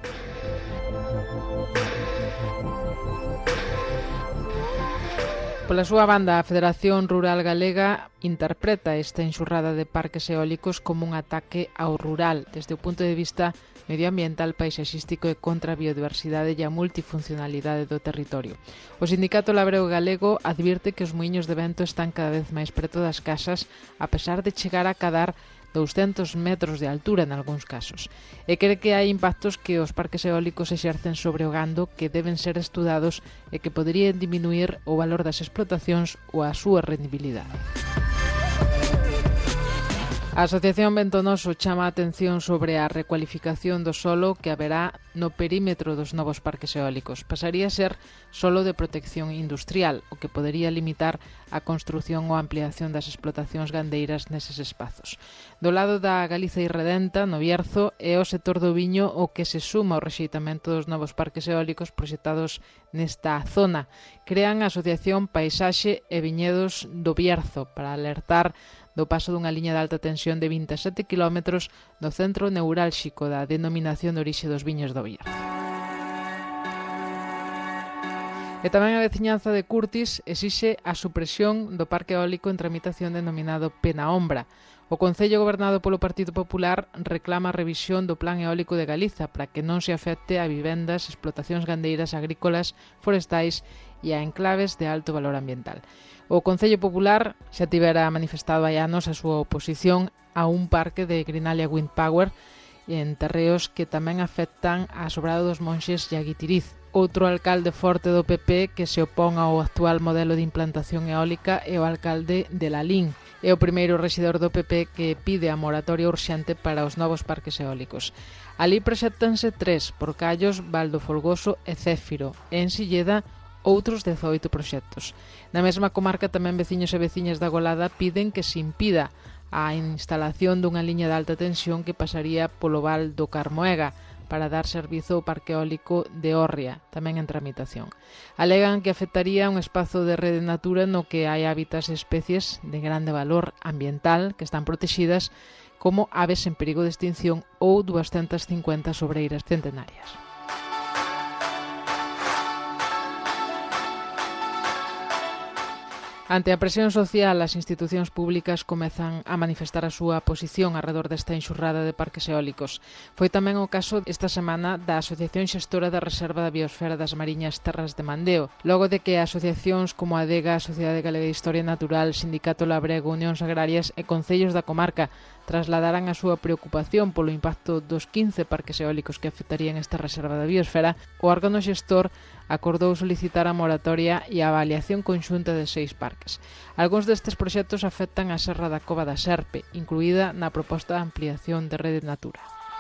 Pola súa banda, a Federación Rural Galega interpreta esta enxurrada de parques eólicos como un ataque ao rural desde o punto de vista medioambiental, paisaxístico e contra a biodiversidade e a multifuncionalidade do territorio. O Sindicato Labrego Galego advirte que os muiños de vento están cada vez máis preto das casas, a pesar de chegar a cadar 200 metros de altura en algúns casos, e cree que hai impactos que os parques eólicos exercen sobre o gando que deben ser estudados e que poderían diminuir o valor das explotacións ou a súa rendibilidade. A Asociación Ventonoso chama a atención sobre a recualificación do solo que haberá no perímetro dos novos parques eólicos. Pasaría a ser solo de protección industrial, o que podería limitar a construción ou ampliación das explotacións gandeiras neses espazos. Do lado da Galiza irredenta, no Bierzo, é o sector do viño o que se suma ao rexeitamento dos novos parques eólicos proxectados nesta zona. Crean a Asociación Paisaxe e Viñedos do Bierzo para alertar do paso dunha liña de alta tensión de 27 km no centro neurálxico da denominación de orixe dos viños do Bierzo. E tamén a veciñanza de Curtis exixe a supresión do parque eólico en tramitación denominado Pena Ombra. O Concello gobernado polo Partido Popular reclama a revisión do Plan Eólico de Galiza para que non se afecte a vivendas, explotacións gandeiras, agrícolas, forestais e a enclaves de alto valor ambiental. O Concello Popular xa tivera manifestado hai anos a súa oposición a un parque de Grinalia Wind Power en terreos que tamén afectan a Sobrado dos Monxes e a Guitiriz. Outro alcalde forte do PP que se opón ao actual modelo de implantación eólica é o alcalde de Lalín. É o primeiro rexedor do PP que pide a moratoria urxente para os novos parques eólicos. Alí proxectanse 3, Porcallos, Valdo Folgoso e Céfiro, e en Silleda outros 18 proxectos. Na mesma comarca tamén veciños e veciñas da Golada piden que se impida a instalación dunha liña de alta tensión que pasaría polo val do Carmoega para dar servizo ao parque eólico de Órria, tamén en tramitación. Alegan que afectaría un espazo de rede natura no que hai hábitats e especies de grande valor ambiental que están protegidas, como aves en perigo de extinción ou 250 sobreiras centenarias. Ante a presión social, as institucións públicas comezan a manifestar a súa posición arredor desta enxurrada de parques eólicos. Foi tamén o caso esta semana da Asociación Xestora da Reserva da Biosfera das Mariñas Terras de Mandeo, logo de que asociacións como a ADEGA, a Sociedade Galega de Historia Natural, Sindicato Labrego, Unións Agrarias e concellos da comarca trasladaran a súa preocupación polo impacto dos 15 parques eólicos que afectarían esta reserva da biosfera. O órgano xestor acordou solicitar a moratoria e a avaliación conxunta de 6 parques. Algúns destes proxectos afectan a Serra da Cova da Serpe, incluída na proposta de ampliación de Rede Natura.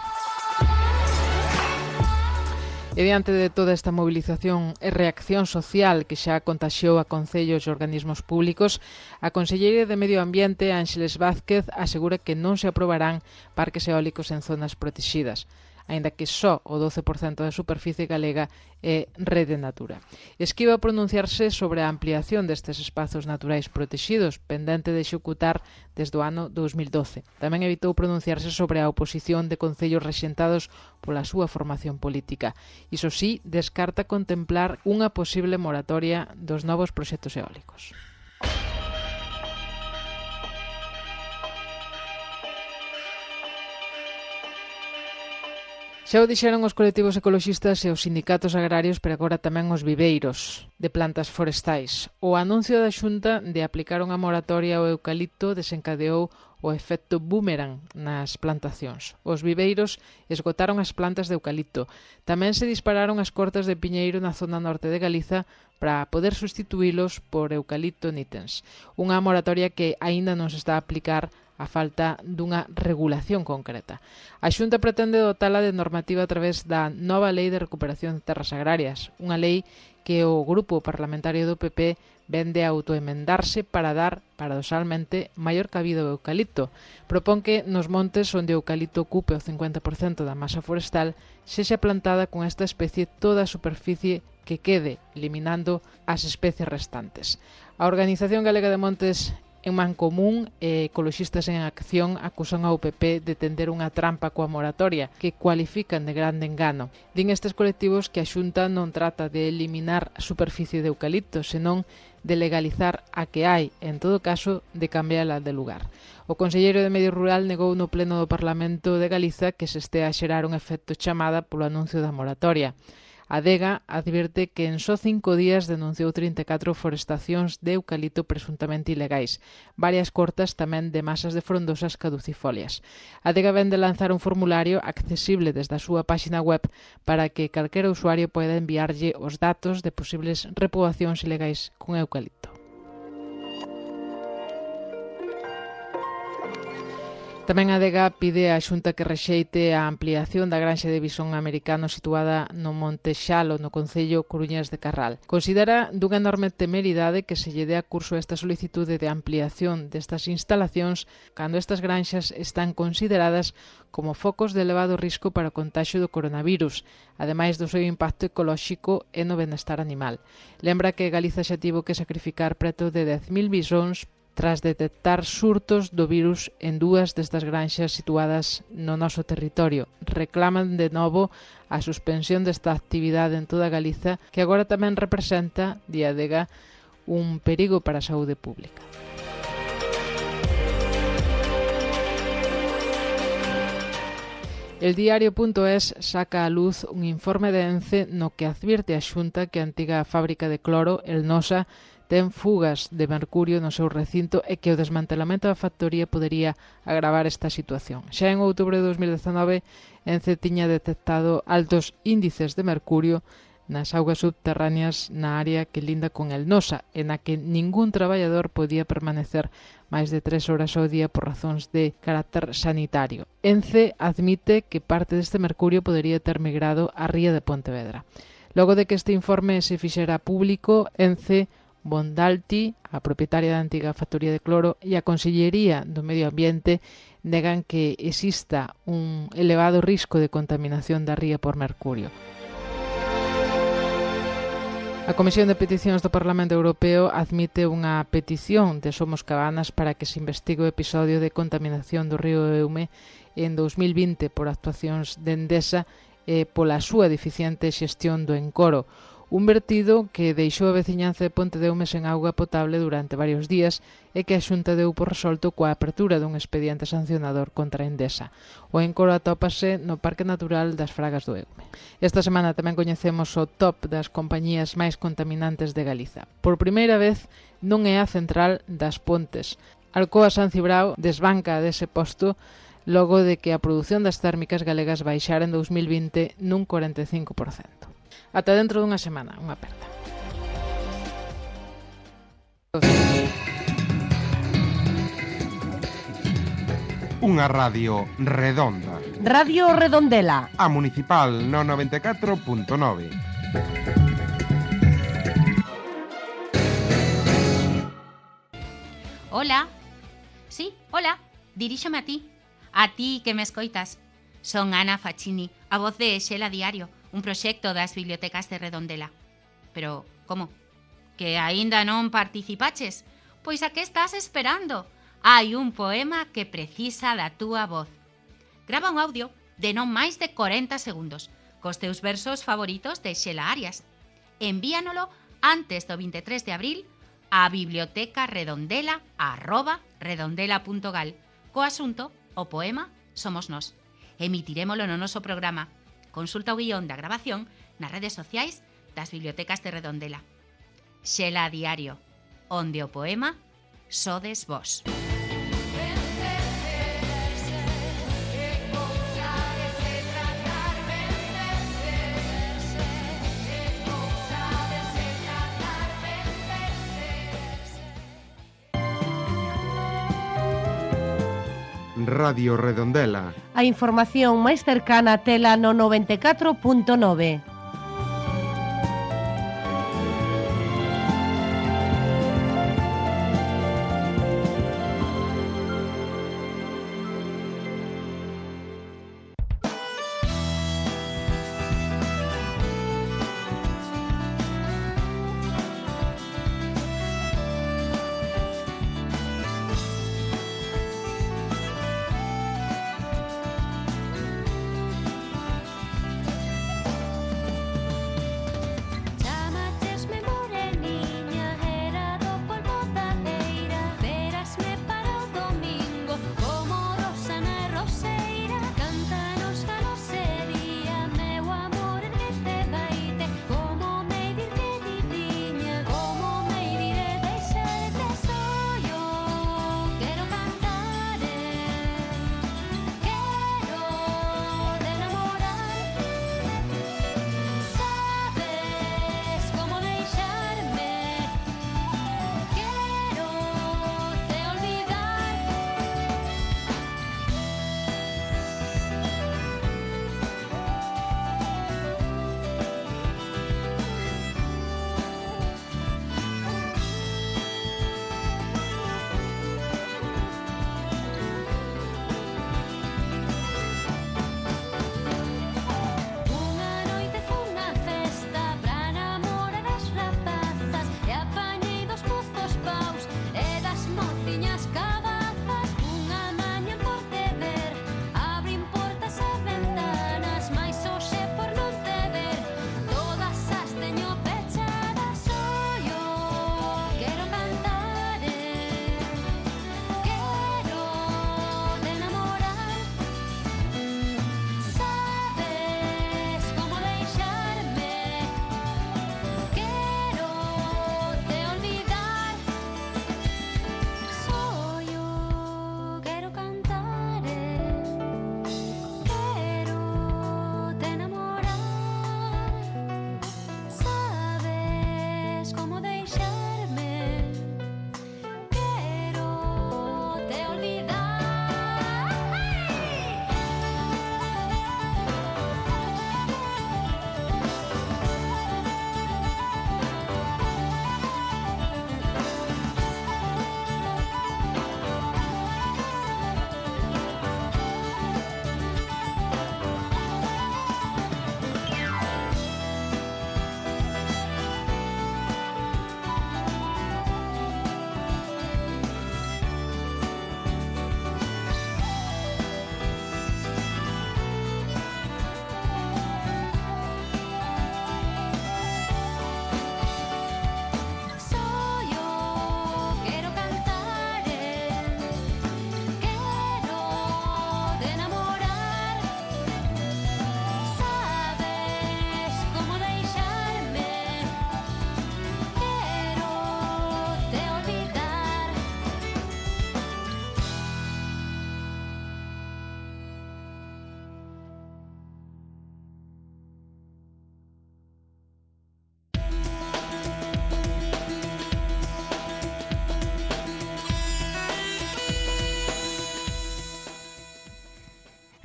E diante de toda esta movilización e reacción social que xa contaxiou a concellos e organismos públicos, a conselleira de Medio Ambiente, Ángeles Vázquez, asegura que non se aprobarán parques eólicos en zonas protegidas, aínda que só o 12% da superficie galega é Rede Natura. Esquiva pronunciarse sobre a ampliación destes espazos naturais protegidos, pendente de executar desde o ano 2012. Tamén evitou pronunciarse sobre a oposición de concellos rexentados pola súa formación política. Iso sí, descarta contemplar unha posible moratoria dos novos proxectos eólicos. Xa o dixeron os colectivos ecoloxistas e os sindicatos agrarios, pero agora tamén os viveiros de plantas forestais. O anuncio da Xunta de aplicar unha moratoria ao eucalipto desencadeou o efecto boomerang nas plantacións. Os viveiros esgotaron as plantas de eucalipto. Tamén se dispararon as cortas de piñeiro na zona norte de Galiza para poder sustituílos por eucalipto nitens. Unha moratoria que aínda non se está a aplicar a falta dunha regulación concreta. A Xunta pretende dotala de normativa a través da nova Lei de Recuperación de Terras Agrarias, unha lei que o grupo parlamentario do PP vende a autoemendarse para dar, paradoxalmente, maior cabida ao eucalipto. Propón que nos montes onde o eucalipto ocupe o 50% da masa forestal sexa plantada con esta especie toda a superficie que quede, eliminando as especies restantes. A Organización Galega de Montes en Mancomún e Ecoloxistas en Acción acusan ao PP de tender unha trampa coa moratoria, que cualifican de grande engano. Din estes colectivos que a Xunta non trata de eliminar a superficie de eucalipto, senón de legalizar a que hai, en todo caso, de cambiala de lugar. O conselleiro de Medio Rural negou no pleno do Parlamento de Galiza que se estea a xerar un efecto chamada polo anuncio da moratoria. A ADEGA advirte que en só 5 días denunciou 34 forestacións de eucalipto presuntamente ilegais, varias cortas tamén de masas de frondosas caducifolias. A ADEGA vende lanzar un formulario accesible desde a súa páxina web para que calquera usuario poida enviarlle os datos de posibles repoboacións ilegais con eucalipto. Tamén a ADEGA pide á Xunta que rexeite a ampliación da granxa de bisón americano situada no Monte Xalo, no concello Coruñas de Carral. Considera dunha enorme temeridade que se lle dea curso a esta solicitude de ampliación destas instalacións cando estas granxas están consideradas como focos de elevado risco para o contaxio do coronavirus, ademais do seu impacto ecolóxico e no benestar animal. Lembra que Galiza xa tivo que sacrificar preto de 10.000 bisóns tras detectar surtos do virus en 2 destas granxas situadas no noso territorio. Reclaman de novo a suspensión desta actividade en toda Galiza, que agora tamén representa, di a ADEGA, un perigo para a saúde pública. El diario.es saca a luz un informe de ENCE no que advirte a Xunta que a antiga fábrica de cloro, el Nosa, ten fugas de mercurio no seu recinto e que o desmantelamento da factoría podería agravar esta situación. Xa en outubro de 2019, ENCE tiña detectado altos índices de mercurio nas augas subterráneas na área que linda con el Nosa, e na que ningún traballador podía permanecer máis de 3 horas ao día por razóns de carácter sanitario. ENCE admite que parte deste mercurio podería ter migrado á ría de Pontevedra. Logo de que este informe se fixera público, ENCE, Bondalti, a propietaria da antiga factoría de cloro, e a Consellería do Medio Ambiente negan que exista un elevado risco de contaminación da ría por mercurio. A Comisión de Peticións do Parlamento Europeo admite unha petición de Somos Cabanas para que se investigue o episodio de contaminación do río Eume en 2020 por actuacións de Endesa e pola súa deficiente xestión do encoro. un vertido que deixou a veciñanza de Pontedeume sen auga potable durante varios días e que a Xunta deu por resolto coa apertura dun expediente sancionador contra a Endesa. O encoro atópase no Parque Natural das Fragas do Eume. Esta semana tamén coñecemos o top das compañías máis contaminantes de Galiza. Por primeira vez non é a central das Pontes. Alcoa San Cibrao desbanca dese posto logo de que a produción das térmicas galegas baixara en 2020 nun 45%. Ata dentro dunha semana, unha aperta. Unha radio redonda. Radio Redondela. A municipal no 94.9. Hola. Sí, hola. Diríxome a ti que me escoitas. Son Ana Facchini, a voz de Xela Diario, un proxecto das bibliotecas de Redondela. Pero, como? Que aínda non participaches? Pois a que estás esperando? Hai un poema que precisa da túa voz. Grava un audio de non máis de 40 segundos, cos teus versos favoritos de Xela Arias. Envíanolo antes do 23 de abril a bibliotecaredondela@redondela.gal co asunto o poema Somos Nós. Emitiremolo no noso programa. Consulta o guión da grabación nas redes sociais das bibliotecas de Redondela. Xela Diario, onde o poema sodes vós. Radio Redondela. A información máis cercana tela no 94.9.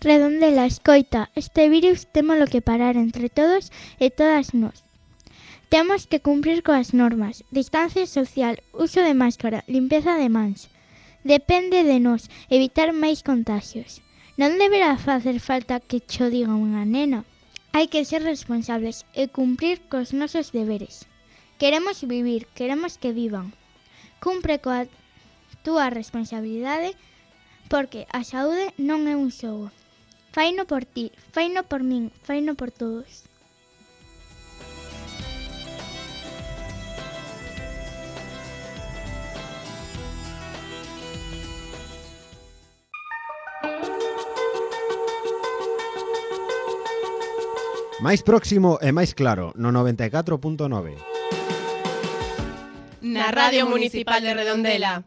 Redondela, escoita, este virus témolo que parar entre todos e todas nós. Temos que cumprir coas normas, distancia social, uso de máscara, limpeza de mans. Depende de nós evitar máis contagios. Non deberá facer falta que cho diga unha nena. Hai que ser responsables e cumprir cos nosos deberes. Queremos vivir, queremos que vivan. Cumpre coa túa responsabilidade porque a saúde non é un xogo. Faino por ti, faino por min, faino por todos. Máis próximo e máis claro, no 94.9. Na Radio Municipal de Redondela.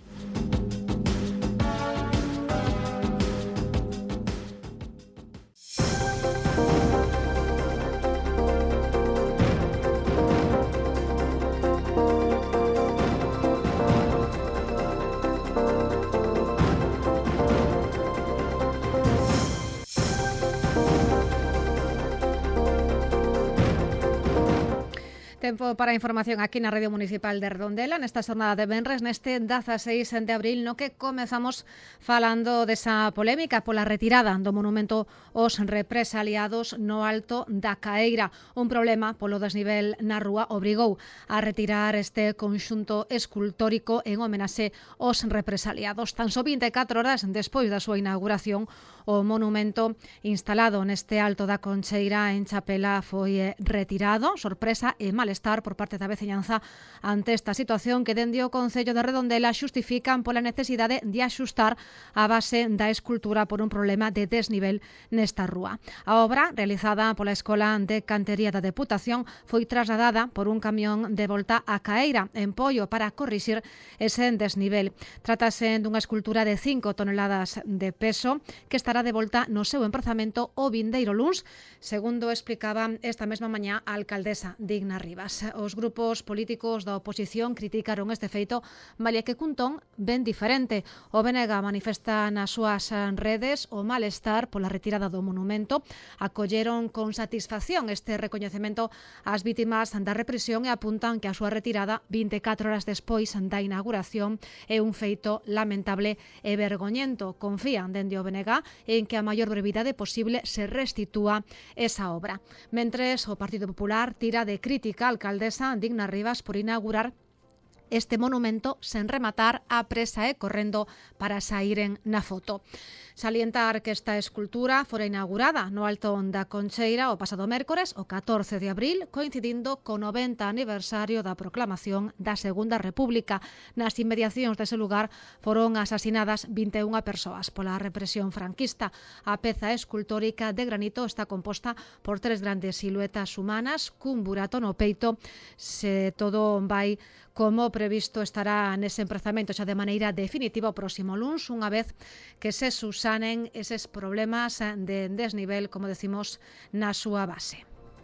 Tempo para a información aquí na Radio Municipal de Redondela nesta xornada de venres, neste 16 de abril, no que comezamos falando desa polémica pola retirada do monumento aos represaliados no Alto da Caeira. Un problema polo desnivel na rúa obrigou a retirar este conxunto escultórico en homenaxe aos represaliados. Tan só 24 horas despois da súa inauguración, o monumento instalado neste Alto da Concheira en Chapela foi retirado, sorpresa e malestar por parte da veciñanza ante esta situación que dende o Concello de Redondela xustifican pola necesidade de axustar a base da escultura por un problema de desnivel nesta rúa. A obra, realizada pola Escola de Cantería da Deputación, foi trasladada por un camión de volta a Caeira en Poio para corrixir ese desnivel. Trátase dunha escultura de 5 toneladas de peso que estará de volta no seu emprazamento o vindeiro luns, segundo explicaba esta mesma mañá a alcaldesa Digna Rivas. Os grupos políticos da oposición criticaron este feito, malia que cun ton ben diferente. O BNG manifesta nas súas redes o malestar pola retirada do monumento. Acolleron con satisfacción este recoñecemento ás vítimas da represión e apuntan que a súa retirada 24 horas despois da inauguración é un feito lamentable e vergoñento. Confían dende o BNG en que a maior brevidade posible se restitúa esa obra. Mentres, o Partido Popular tira de crítica a alcaldesa Digna Rivas por inaugurar este monumento sen rematar, á presa e correndo para saíren na foto. Salientar que esta escultura fora inaugurada no Alto da Concheira o pasado mércores, o 14 de abril, coincidindo co 90 aniversario da proclamación da Segunda República. Nas inmediacións dese lugar foron asasinadas 21 persoas pola represión franquista. A peza escultórica de granito está composta por 3 grandes siluetas humanas cun burato no peito. Se todo vai como previsto, estará nese emprazamento xa de maneira definitiva o próximo luns, unha vez que se subsanen eses problemas de desnivel, como decimos, na súa base.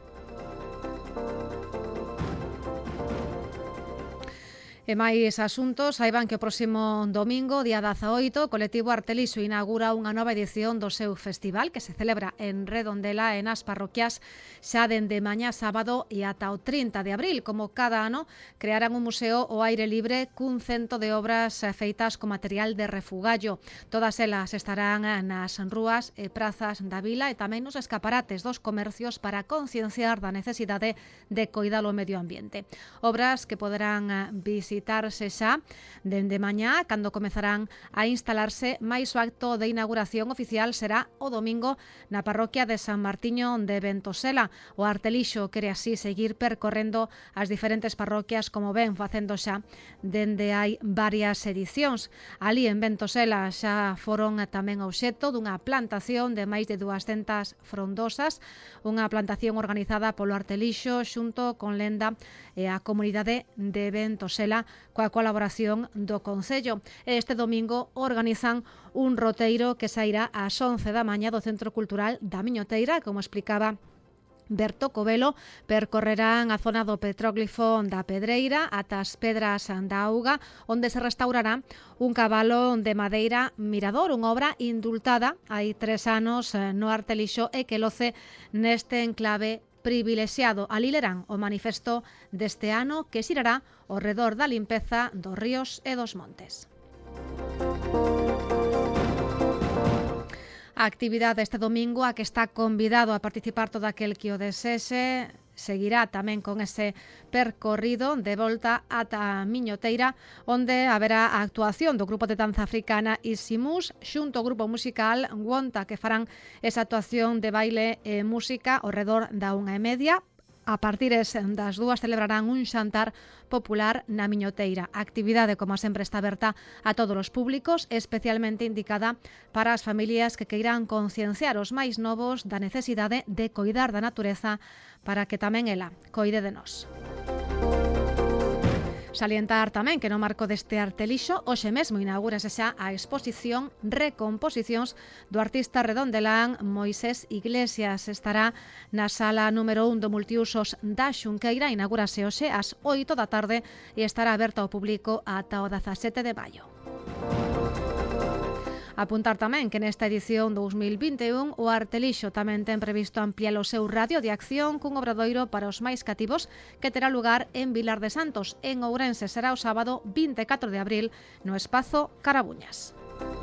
E máis asuntos, saiban que o próximo domingo, día 18, o colectivo Artelixo inaugura unha nova edición do seu festival que se celebra en Redondela e nas parroquias xa dende mañá sábado e ata o 30 de abril. Como cada ano, crearán un museo ao aire libre cun cento de obras feitas con material de refugallo. Todas elas estarán nas rúas e prazas da vila e tamén nos escaparates dos comercios para concienciar da necesidade de coidar o medio ambiente. Obras que poderán visitarse xa dende mañá, cando comezarán a instalarse, máis o acto de inauguración oficial será o domingo na parroquia de San Martiño de Ventosela. O Artelixo quere así seguir percorrendo as diferentes parroquias como ven facendo xa dende hai varias edicións. Ali en Ventosela xa foron tamén obxecto dunha plantación de máis de 200 frondosas, unha plantación organizada polo Artelixo xunto con Lenda e a comunidade de Ventosela coa colaboración do Concello. Este domingo organizan un roteiro que sairá ás 11 da mañá do Centro Cultural da Miñoteira, como explicaba Berto Covelo percorrerán a zona do petróglifo da Pedreira ata as Pedras da Auga, onde se restaurará un cabalo de madeira mirador, unha obra indultada hai 3 anos no Artelixo e que loce neste enclave privilexiado. Ali lerán o manifesto deste ano que xirará ao redor da limpeza dos ríos e dos montes. A actividade este domingo, a que está convidado a participar todo aquel que o desexe, seguirá tamén con ese percorrido de volta ata Miñoteira, onde haberá a actuación do grupo de danza africana Isimus xunto ao grupo musical Wonta, que farán esa actuación de baile e música ao redor da 1:30. A partir das 2 celebrarán un xantar popular na Miñoteira. A actividade, como sempre, está aberta a todos os públicos, especialmente indicada para as familias que queiran concienciar os máis novos da necesidade de coidar da natureza para que tamén ela coide de nós. Salientar tamén que no marco deste Artelixo hoxe mesmo inaugúrase xa a exposición Recomposicións do artista redondelán Moisés Iglesias. Estará na sala número 1 do multiusos da Xunqueira, inaugúrase hoxe ás 8 da tarde e estará aberta ao público ata o 17 de maio. Apuntar tamén que nesta edición 2021 o Artelixo tamén ten previsto ampliar o seu radio de acción cun obradoiro para os máis cativos que terá lugar en Vilar de Santos. En Ourense será o sábado 24 de abril no espazo Carabuñas.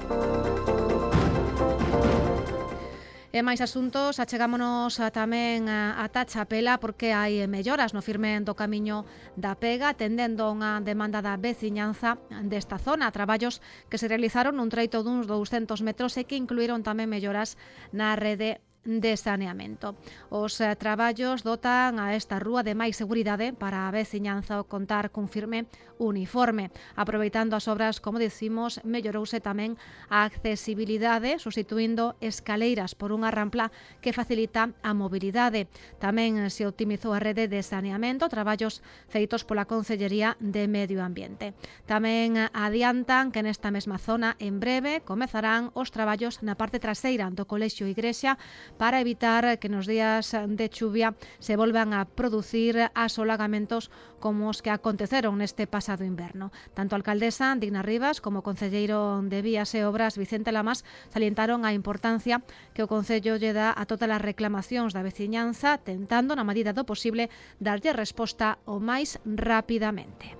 E máis asuntos, achegámonos tamén a Chapela porque hai melloras no firme do camiño da Pega, atendendo a unha demanda da veciñanza desta zona, traballos que se realizaron nun treito duns 200 metros e que incluíron tamén melloras na rede de saneamento. Os traballos dotan a esta rúa de máis seguridade para a veciñanza ao contar cun firme uniforme. Aproveitando as obras, como dicimos, mellorouse tamén a accesibilidade, sustituindo escaleiras por unha rampla que facilita a mobilidade. Tamén se optimizou a rede de saneamento, traballos feitos pola Consellería de Medio Ambiente. Tamén adiantan que nesta mesma zona en breve comezarán os traballos na parte traseira do Colexio Igrexa para evitar que nos días de chuvia se volvan a producir asolagamentos como os que aconteceron neste pasado inverno. Tanto a alcaldesa Digna Rivas como o concelleiro de Vías e Obras Vicente Lamas salientaron a importancia que o Concello lle dá a todas as reclamacións da veciñanza, tentando na medida do posible darlle resposta o máis rapidamente.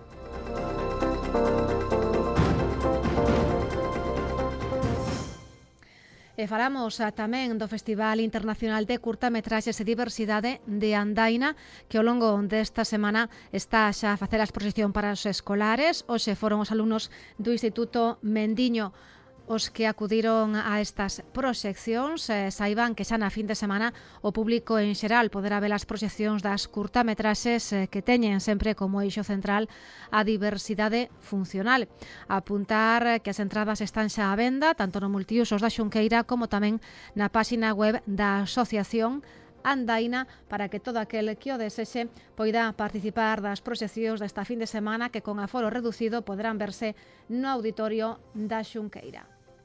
E falamos tamén do Festival Internacional de Curtametraxes e Diversidade de Andaina, que ao longo desta semana está xa a facer a exposición para os escolares. Hoxe foron os alumnos do Instituto Mendiño os que acudiron a estas proxeccións. Saiban que xa na fin de semana o público en xeral poderá ver as proxeccións das curtametraxes que teñen sempre como eixo central a diversidade funcional. Apuntar que as entradas están xa á venda tanto no multiusos da Xunqueira como tamén na páxina web da Asociación Andaina para que todo aquel que o desexe poida participar das proxeccións desta fin de semana que con aforo reducido poderán verse no auditorio da Xunqueira.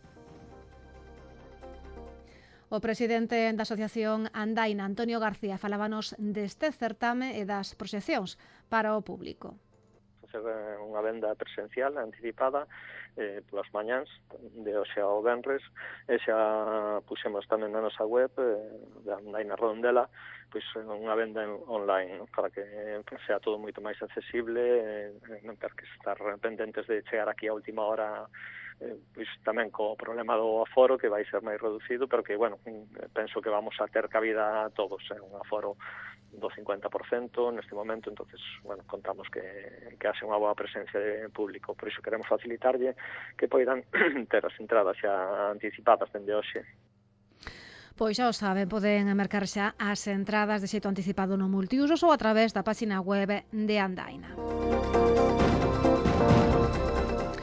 O presidente da Asociación Andaina, Antonio García, falábanos deste certame e das proxeccións para o público. Unha venda presencial anticipada polas mañáns de hoxe ao venres e xa puxemos tamén na nosa web de Andaina Redondela pois unha venda online, ¿no? Para que sea todo moito máis accesible, non ter que estar pendentes de chegar aquí a última hora pois tamén co problema do aforo que vai ser máis reducido, pero que, bueno, penso que vamos a ter cabida a todos, un aforo do 50% neste momento, entonces, bueno, contamos que haxe unha boa presencia de público, por iso queremos facilitarlle que poidan ter as entradas xa anticipadas dende hoxe. Pois xa o saben, poden mercar xa as entradas de xeito anticipado no multiusos ou a través da página web de Andaina.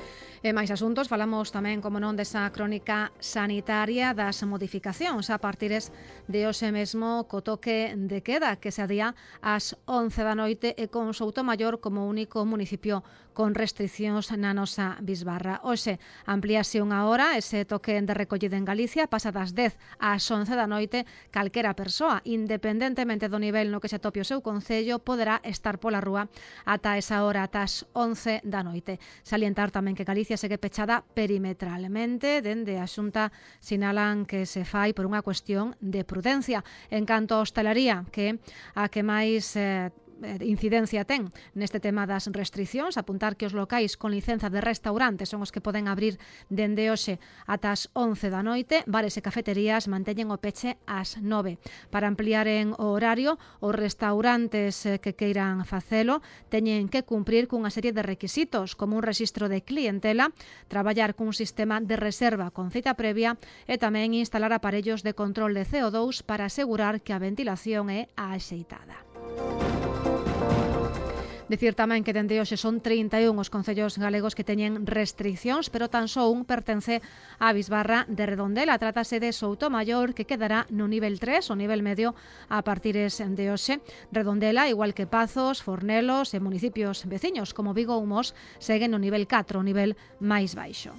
E máis asuntos, falamos tamén, como non, desa crónica sanitaria das modificacións a partires de hoxe mesmo co toque de queda que se adía ás 11 da noite e con Soutomaior como único municipio con restriccións na nosa bisbarra. Hoxe amplíase unha hora ese toque de recollida en Galicia, pasa das 10 ás 11 da noite. Calquera persoa, independentemente do nivel no que se atope o seu concello, poderá estar pola rúa ata esa hora, ata as 11 da noite. Salientar tamén que Galicia segue pechada perimetralmente. Dende a Xunta sinalan que se fai por unha cuestión de prudencia. En canto a hostalería, que a que máis incidencia ten neste tema das restriccións, apuntar que os locais con licenza de restaurante son os que poden abrir dende hoxe ata as 11 da noite. Bares e cafeterías manteñen o peche ás 9. Para ampliaren o horario, os restaurantes que queiran facelo teñen que cumprir cunha serie de requisitos, como un rexistro de clientela, traballar cun sistema de reserva con cita previa e tamén instalar aparellos de control de CO2 para asegurar que a ventilación é axeitada. Dicir tamén que dende hoxe son 31 os concellos galegos que teñen restriccións, pero tan só un pertence á bisbarra de Redondela. Trátase de Soutomaior, que quedará no nivel 3, o nivel medio, a partires de hoxe. Redondela, igual que Pazos, Fornelos e municipios veciños como Vigo ou Mos, seguen no nivel 4, o nivel máis baixo.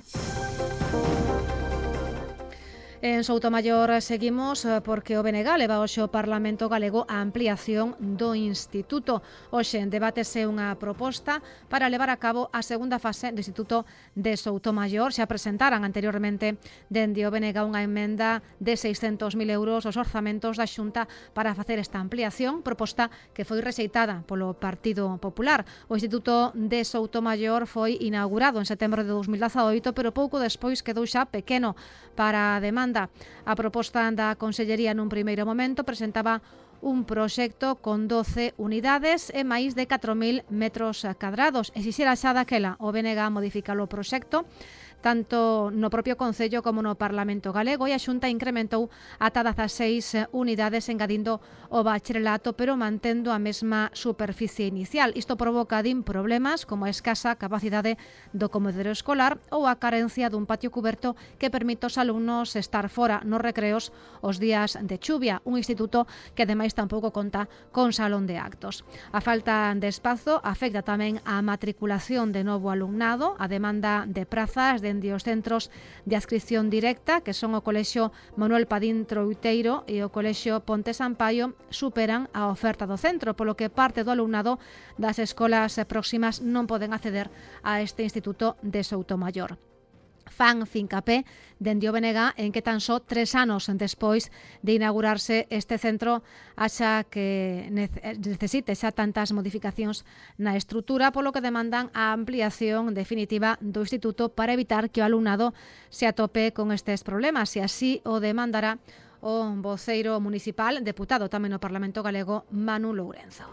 En Soutomaior seguimos porque o BNG leva hoxe ao Parlamento Galego a ampliación do Instituto. Hoxe debátese unha proposta para levar a cabo a segunda fase do Instituto de Soutomaior. Xa presentaran anteriormente dende o BNG unha emenda de 600.000 euros aos orzamentos da Xunta para facer esta ampliación, proposta que foi rexeitada polo Partido Popular. O Instituto de Soutomaior foi inaugurado en setembro de 2018, pero pouco despois quedou xa pequeno para a demanda. A proposta da Consellería nun primeiro momento presentaba un proxecto con 12 unidades e máis de 4.000 metros cadrados. Exixera xa daquela o BNG modificar o proxecto tanto no propio Concello como no Parlamento Galego, e a Xunta incrementou ata 16 unidades engadindo o bacharelato, pero mantendo a mesma superficie inicial. Isto provoca problemas como a escasa capacidade do comedero escolar ou a carencia dun patio cuberto que permite aos alumnos estar fora nos recreos os días de chuvia, un instituto que ademais tampouco conta con salón de actos. A falta de espazo afecta tamén a matriculación de novo alumnado, a demanda de prazas dende os centros de adscripción directa, que son o Colexio Manuel Padín Trouteiro e o Colexio Ponte Sampaio, superan a oferta do centro, polo que parte do alumnado das escolas próximas non poden acceder a este Instituto de Soutomaior. Fan fincapé dende o BNG en que tan só 3 anos despois de inaugurarse este centro axa que necesite xa tantas modificacións na estrutura, polo que demandan a ampliación definitiva do instituto para evitar que o alumnado se atope con estes problemas, e así o demandará o voceiro municipal, deputado tamén no Parlamento Galego, Manu Lourenzo.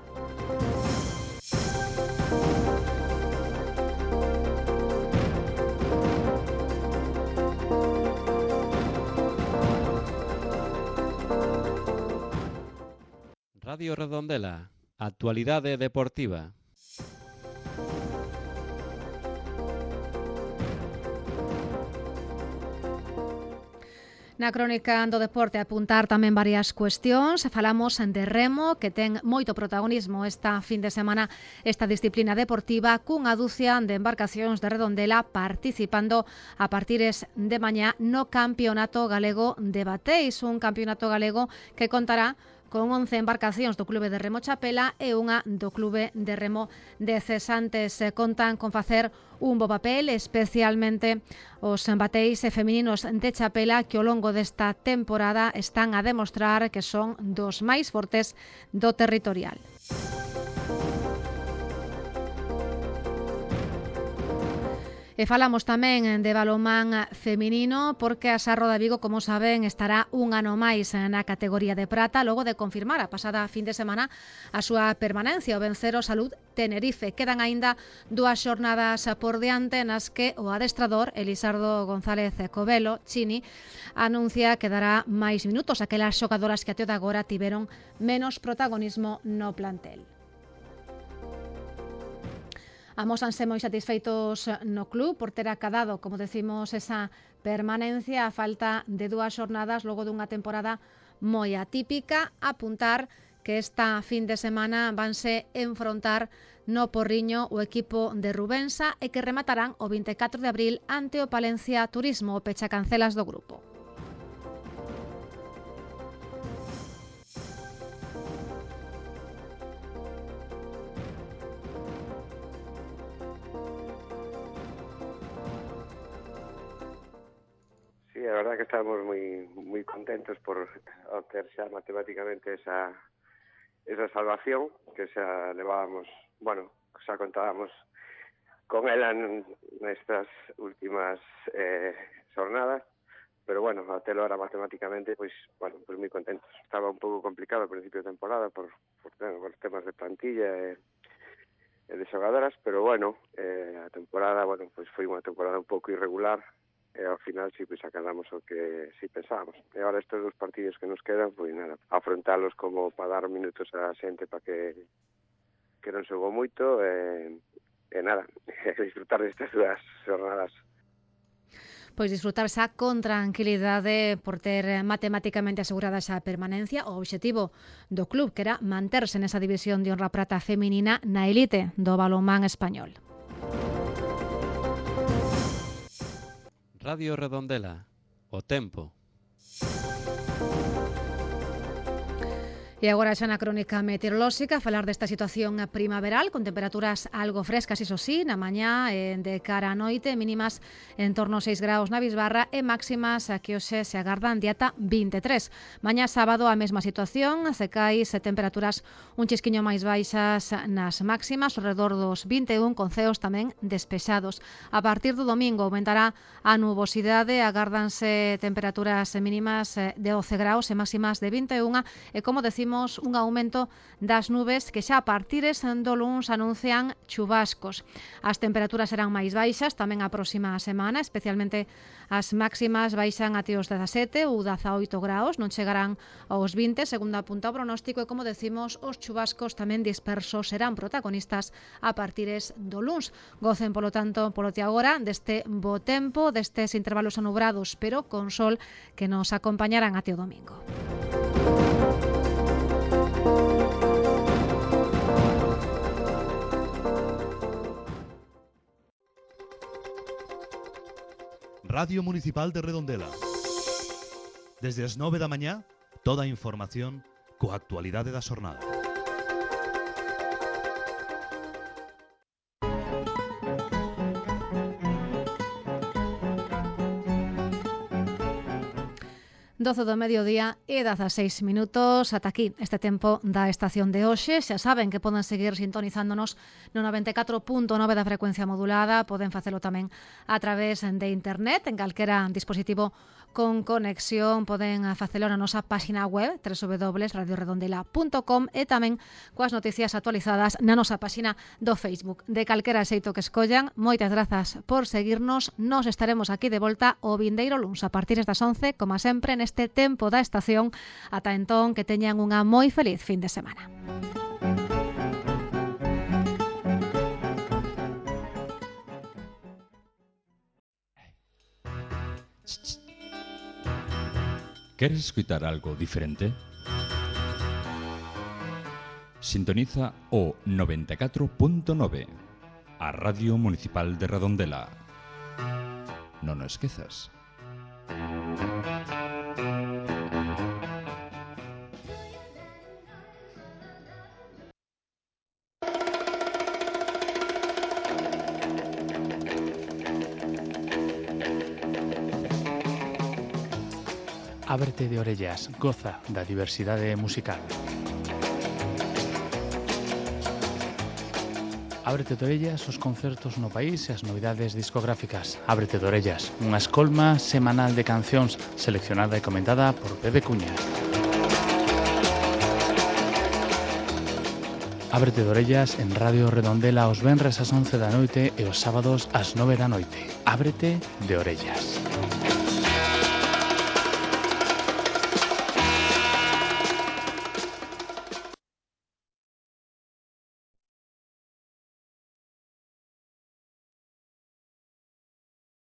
Radio Redondela, actualidade deportiva. Na crónica do deporte apuntar tamén varias cuestións. Falamos de remo, que ten moito protagonismo esta fin de semana esta disciplina deportiva, cunha dúcia de embarcacións de Redondela participando a partires de mañá no Campeonato Galego de Bateis, un campeonato galego que contará con 11 embarcacións do Clube de Remo Chapela e unha do Clube de Remo de Cesantes. Contan con facer un bo papel, especialmente os bateis femininos de Chapela, que ao longo desta temporada están a demostrar que son dos máis fortes do territorial. E falamos tamén de balonmán feminino, porque a Sarro de Vigo, como saben, estará un ano máis na categoría de prata, logo de confirmar a pasada fin de semana a súa permanencia ao vencer o Salud Tenerife. Quedan aínda 2 xornadas por diante nas que o adestrador Elisardo González Covelo, Chini, anuncia que dará máis minutos aquelas xogadoras que até de agora tiveron menos protagonismo no plantel. Amósanse moi satisfeitos no club por ter acadado, como decimos, esa permanencia a falta de 2 xornadas logo dunha temporada moi atípica. Apuntar que esta fin de semana vanse enfrontar no Porriño o equipo de Rubensa e que rematarán o 24 de abril ante o Palencia Turismo, o pechacancelas do grupo. Sí, a verdad que estamos moi contentos por obter xa matemáticamente esa salvación que xa levábamos, xa contábamos con ela nestas últimas xornadas, pero a telo ahora matemáticamente, pois moi contentos. Estaba un pouco complicado ao principio de temporada por temas de plantilla e de xogadoras, pero a temporada, foi unha temporada un pouco irregular, e ao final si acadamos o que si pensábamos. E agora estes 2 partidos que nos quedan, afrontalos como para dar minutos á xente para que non xogou moito e disfrutar destas 2 xornadas. Pois disfrutar xa con tranquilidade por ter matemáticamente asegurada esa permanencia. O obxectivo do club que era manterse nesa división de honra prata feminina na elite do balonmán español. Radio Redondela, o tempo. E agora xa na crónica meteorolóxica falar desta situación primaveral con temperaturas algo frescas, iso sí, na mañá de cara á noite, mínimas en torno a 6 graus na Bisbarra e máximas que hoxe se agardan de ata 23. Mañá sábado a mesma situación, secais temperaturas un chisquiño máis baixas nas máximas, ao redor dos 21, con ceos tamén despexados. A partir do domingo aumentará a nubosidade, agárdanse temperaturas mínimas de 12 graus e máximas de 21 e, como decimos, un aumento das nubes que xa a partires do luns anuncian chubascos. As temperaturas serán máis baixas tamén a próxima semana, especialmente as máximas baixan até os 17 ou 18 graus, non chegarán aos 20, segundo apunta o pronóstico, e como decimos, os chubascos tamén dispersos serán protagonistas a partires do luns. Gocen, polo tanto, polo de agora deste bo tempo, destes intervalos anubrados, pero con sol que nos acompañarán até o domingo. Radio Municipal de Redondela. Desde as 9 da mañá, toda a información coa actualidade da xornada. Doce do mediodía e 16 minutos. Ata aquí este tempo da estación de hoxe. Xa saben que poden seguir sintonizándonos no 94.9 da frecuencia modulada. Poden facelo tamén a través de internet, en calquera dispositivo con conexión. Poden facelo na nosa página web www.radioredondela.com e tamén coas noticias actualizadas na nosa página do Facebook. De calquera xeito que escollan, moitas grazas por seguirnos. Nos estaremos aquí de volta o vindeiro luns a partir das 11, como sempre, neste tempo da estación. Ata entón, que teñan unha moi feliz fin de semana. ¿Queres escutar algo diferente? Sintoniza o 94.9, a Radio Municipal de Redondela. Non o esquezas. Ábrete de orellas, goza da diversidade musical. Ábrete de orellas os concertos no país e as novidades discográficas. Ábrete de orellas, unha escolma semanal de cancións seleccionada e comentada por Bebe Cuña. Ábrete de orellas en Radio Redondela os venres ás 11 da noite e os sábados ás 9 da noite. Ábrete de orellas.